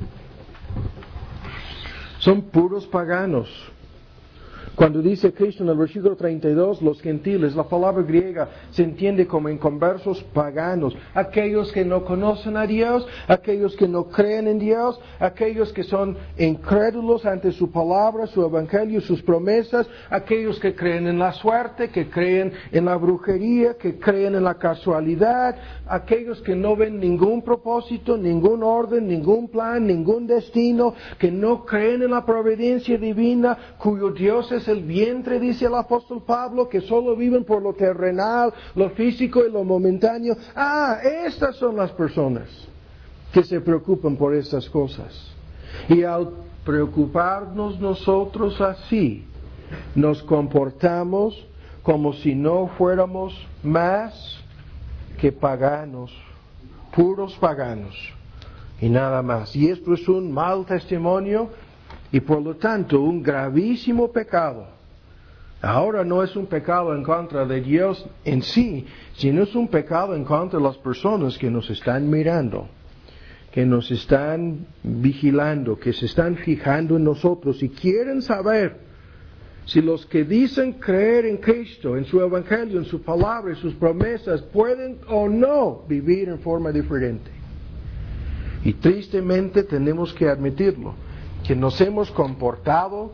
A: Son puros paganos. Cuando dice Cristo en el versículo 32, los gentiles, la palabra griega se entiende como inconversos paganos, aquellos que no conocen a Dios, aquellos que no creen en Dios, aquellos que son incrédulos ante su palabra, su evangelio, sus promesas, aquellos que creen en la suerte, que creen en la brujería, que creen en la casualidad, aquellos que no ven ningún propósito, ningún orden, ningún plan, ningún destino, que no creen en la providencia divina, cuyo Dios es el vientre, dice el apóstol Pablo, que solo viven por lo terrenal, lo físico y lo momentáneo. Estas son las personas que se preocupan por estas cosas. Y al preocuparnos nosotros así, nos comportamos como si no fuéramos más que paganos, puros paganos, y nada más. Y esto es un mal testimonio y por lo tanto un gravísimo pecado. Ahora no es un pecado en contra de Dios en sí, sino es un pecado en contra de las personas que nos están mirando, que nos están vigilando, que se están fijando en nosotros y quieren saber si los que dicen creer en Cristo, en su evangelio, en su palabra, en sus promesas, pueden o no vivir en forma diferente. Y tristemente tenemos que admitirlo, que nos hemos comportado,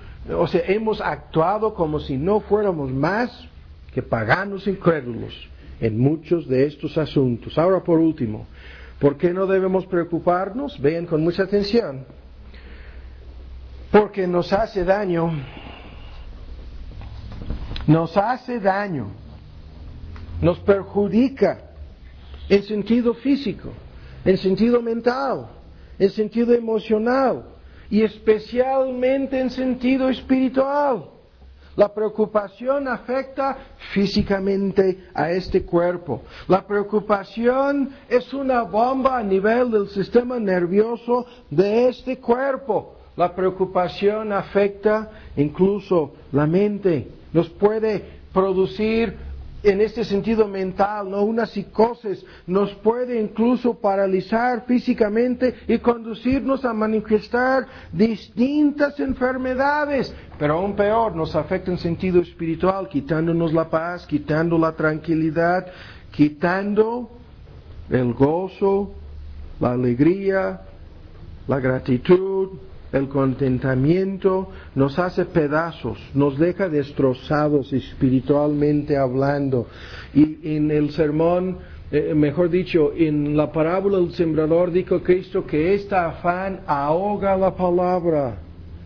A: hemos actuado como si no fuéramos más que paganos incrédulos en muchos de estos asuntos. Ahora, por último, ¿por qué no debemos preocuparnos? Vean con mucha atención. Porque nos hace daño. Nos hace daño. Nos perjudica en sentido físico, en sentido mental, en sentido emocional y especialmente en sentido espiritual. La preocupación afecta físicamente a este cuerpo. La preocupación es una bomba a nivel del sistema nervioso de este cuerpo. La preocupación afecta incluso la mente. Nos puede producir en este sentido mental, ¿no? Una psicosis, nos puede incluso paralizar físicamente y conducirnos a manifestar distintas enfermedades, pero aún peor, nos afecta en sentido espiritual, quitándonos la paz, quitando la tranquilidad, quitando el gozo, la alegría, la gratitud, el contentamiento, nos hace pedazos, nos deja destrozados espiritualmente hablando. Y en el sermón, mejor dicho, en la parábola del sembrador, dijo Cristo que este afán ahoga la palabra,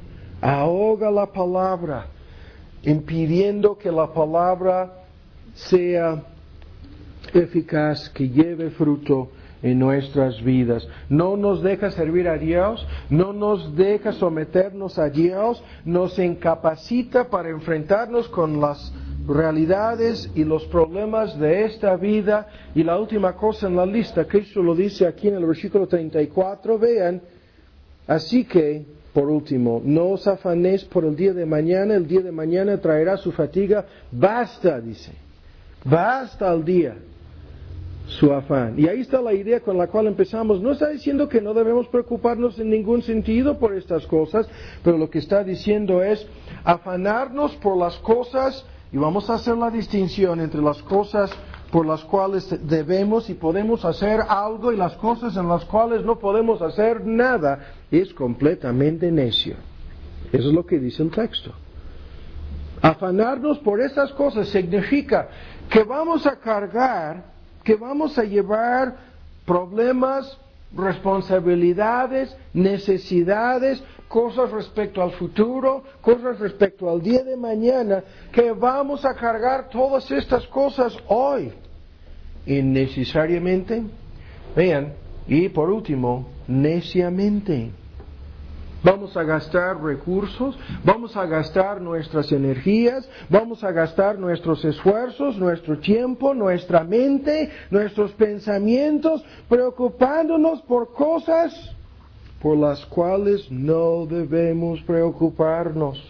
A: impidiendo que la palabra sea eficaz, que lleve fruto en nuestras vidas. No nos deja servir a Dios, no nos deja someternos a Dios, nos incapacita para enfrentarnos con las realidades y los problemas de esta vida. Y la última cosa en la lista, Cristo lo dice aquí en el versículo 34, vean, así que, por último, no os afanéis por el día de mañana traerá su fatiga, basta, dice, basta al día su afán. Y ahí está la idea con la cual empezamos. No está diciendo que no debemos preocuparnos en ningún sentido por estas cosas, pero lo que está diciendo es afanarnos por las cosas, y vamos a hacer la distinción entre las cosas por las cuales debemos y podemos hacer algo y las cosas en las cuales no podemos hacer nada. Es completamente necio. Eso es lo que dice el texto. Afanarnos por esas cosas significa que vamos a cargar, que vamos a llevar problemas, responsabilidades, necesidades, cosas respecto al futuro, cosas respecto al día de mañana, que vamos a cargar todas estas cosas hoy. Innecesariamente, vean, y por último, neciamente. Vamos a gastar recursos, vamos a gastar nuestras energías, vamos a gastar nuestros esfuerzos, nuestro tiempo, nuestra mente, nuestros pensamientos, preocupándonos por cosas por las cuales no debemos preocuparnos.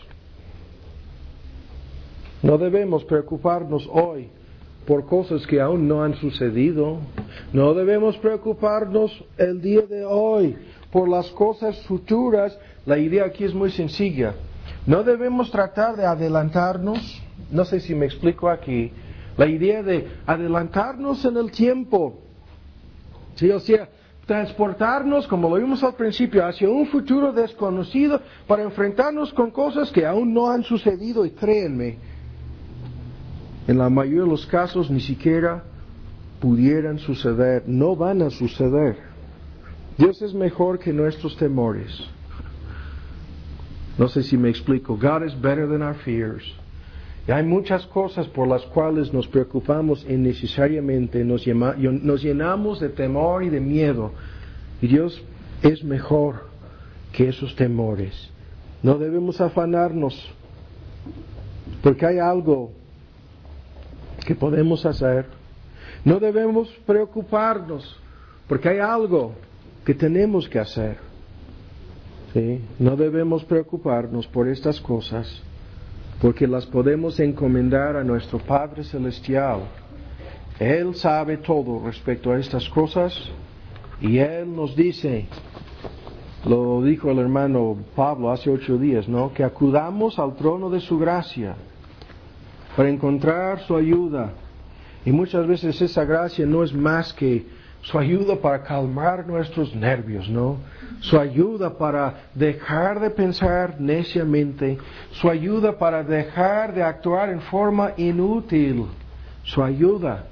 A: No debemos preocuparnos hoy por cosas que aún no han sucedido. No debemos preocuparnos el día de hoy por las cosas futuras. La idea aquí es muy sencilla. No debemos tratar de adelantarnos. No sé si me explico aquí. La idea de adelantarnos en el tiempo. Sí, o sea, transportarnos, como lo vimos al principio, hacia un futuro desconocido para enfrentarnos con cosas que aún no han sucedido. Y créanme, en la mayoría de los casos ni siquiera pudieran suceder, no van a suceder. Dios es mejor que nuestros temores. No sé si me explico. God is better than our fears. Y hay muchas cosas por las cuales nos preocupamos innecesariamente, nos llenamos de temor y de miedo. Y Dios es mejor que esos temores. No debemos afanarnos, porque hay algo que podemos hacer. No debemos preocuparnos, porque hay algo que tenemos que hacer. ¿Sí? No debemos preocuparnos por estas cosas, porque las podemos encomendar a nuestro Padre Celestial. Él sabe todo respecto a estas cosas, y Él nos dice, lo dijo el hermano Pablo hace 8 días, ¿no? Que acudamos al trono de su gracia para encontrar su ayuda. Y muchas veces esa gracia no es más que su ayuda para calmar nuestros nervios, ¿no? Su ayuda para dejar de pensar neciamente, su ayuda para dejar de actuar en forma inútil, su ayuda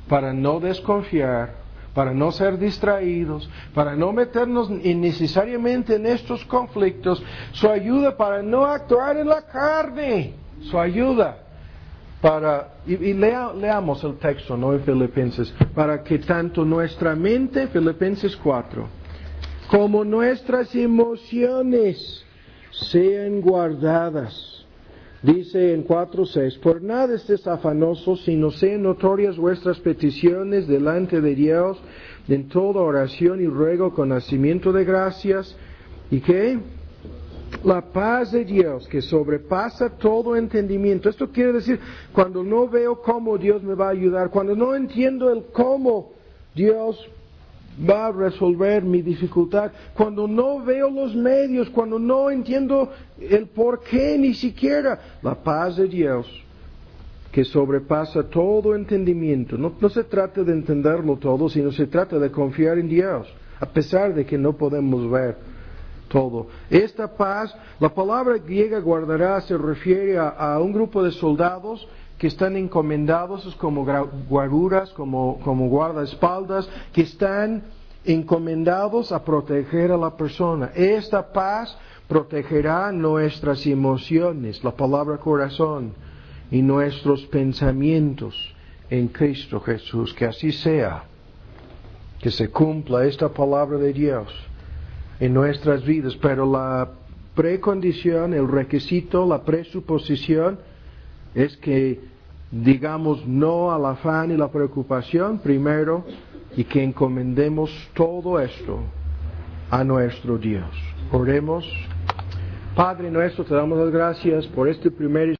A: para no desconfiar, para no ser distraídos, para no meternos innecesariamente en estos conflictos, su ayuda para no actuar en la carne, su ayuda para, leamos el texto, ¿no? En Filipenses, para que tanto nuestra mente, Filipenses 4, como nuestras emociones sean guardadas. Dice en 4:6, por nada estés afanosos, sino sean notorias vuestras peticiones delante de Dios, en toda oración y ruego con hacimiento de gracias. ¿Y qué? La paz de Dios, que sobrepasa todo entendimiento. Esto quiere decir, cuando no veo cómo Dios me va a ayudar, cuando no entiendo el cómo Dios va a resolver mi dificultad, cuando no veo los medios, cuando no entiendo el por qué ni siquiera, la paz de Dios que sobrepasa todo entendimiento. No se trata de entenderlo todo, sino se trata de confiar en Dios, a pesar de que no podemos ver todo. Esta paz, la palabra griega guardará se refiere a un grupo de soldados que están encomendados, es como guaruras, como guardaespaldas, que están encomendados a proteger a la persona. Esta paz protegerá nuestras emociones, la palabra corazón, y nuestros pensamientos en Cristo Jesús. Que así sea, que se cumpla esta palabra de Dios en nuestras vidas, pero la precondición, el requisito, la presuposición es que digamos no al afán y la preocupación primero y que encomendemos todo esto a nuestro Dios. Oremos. Padre nuestro, te damos las gracias por este primer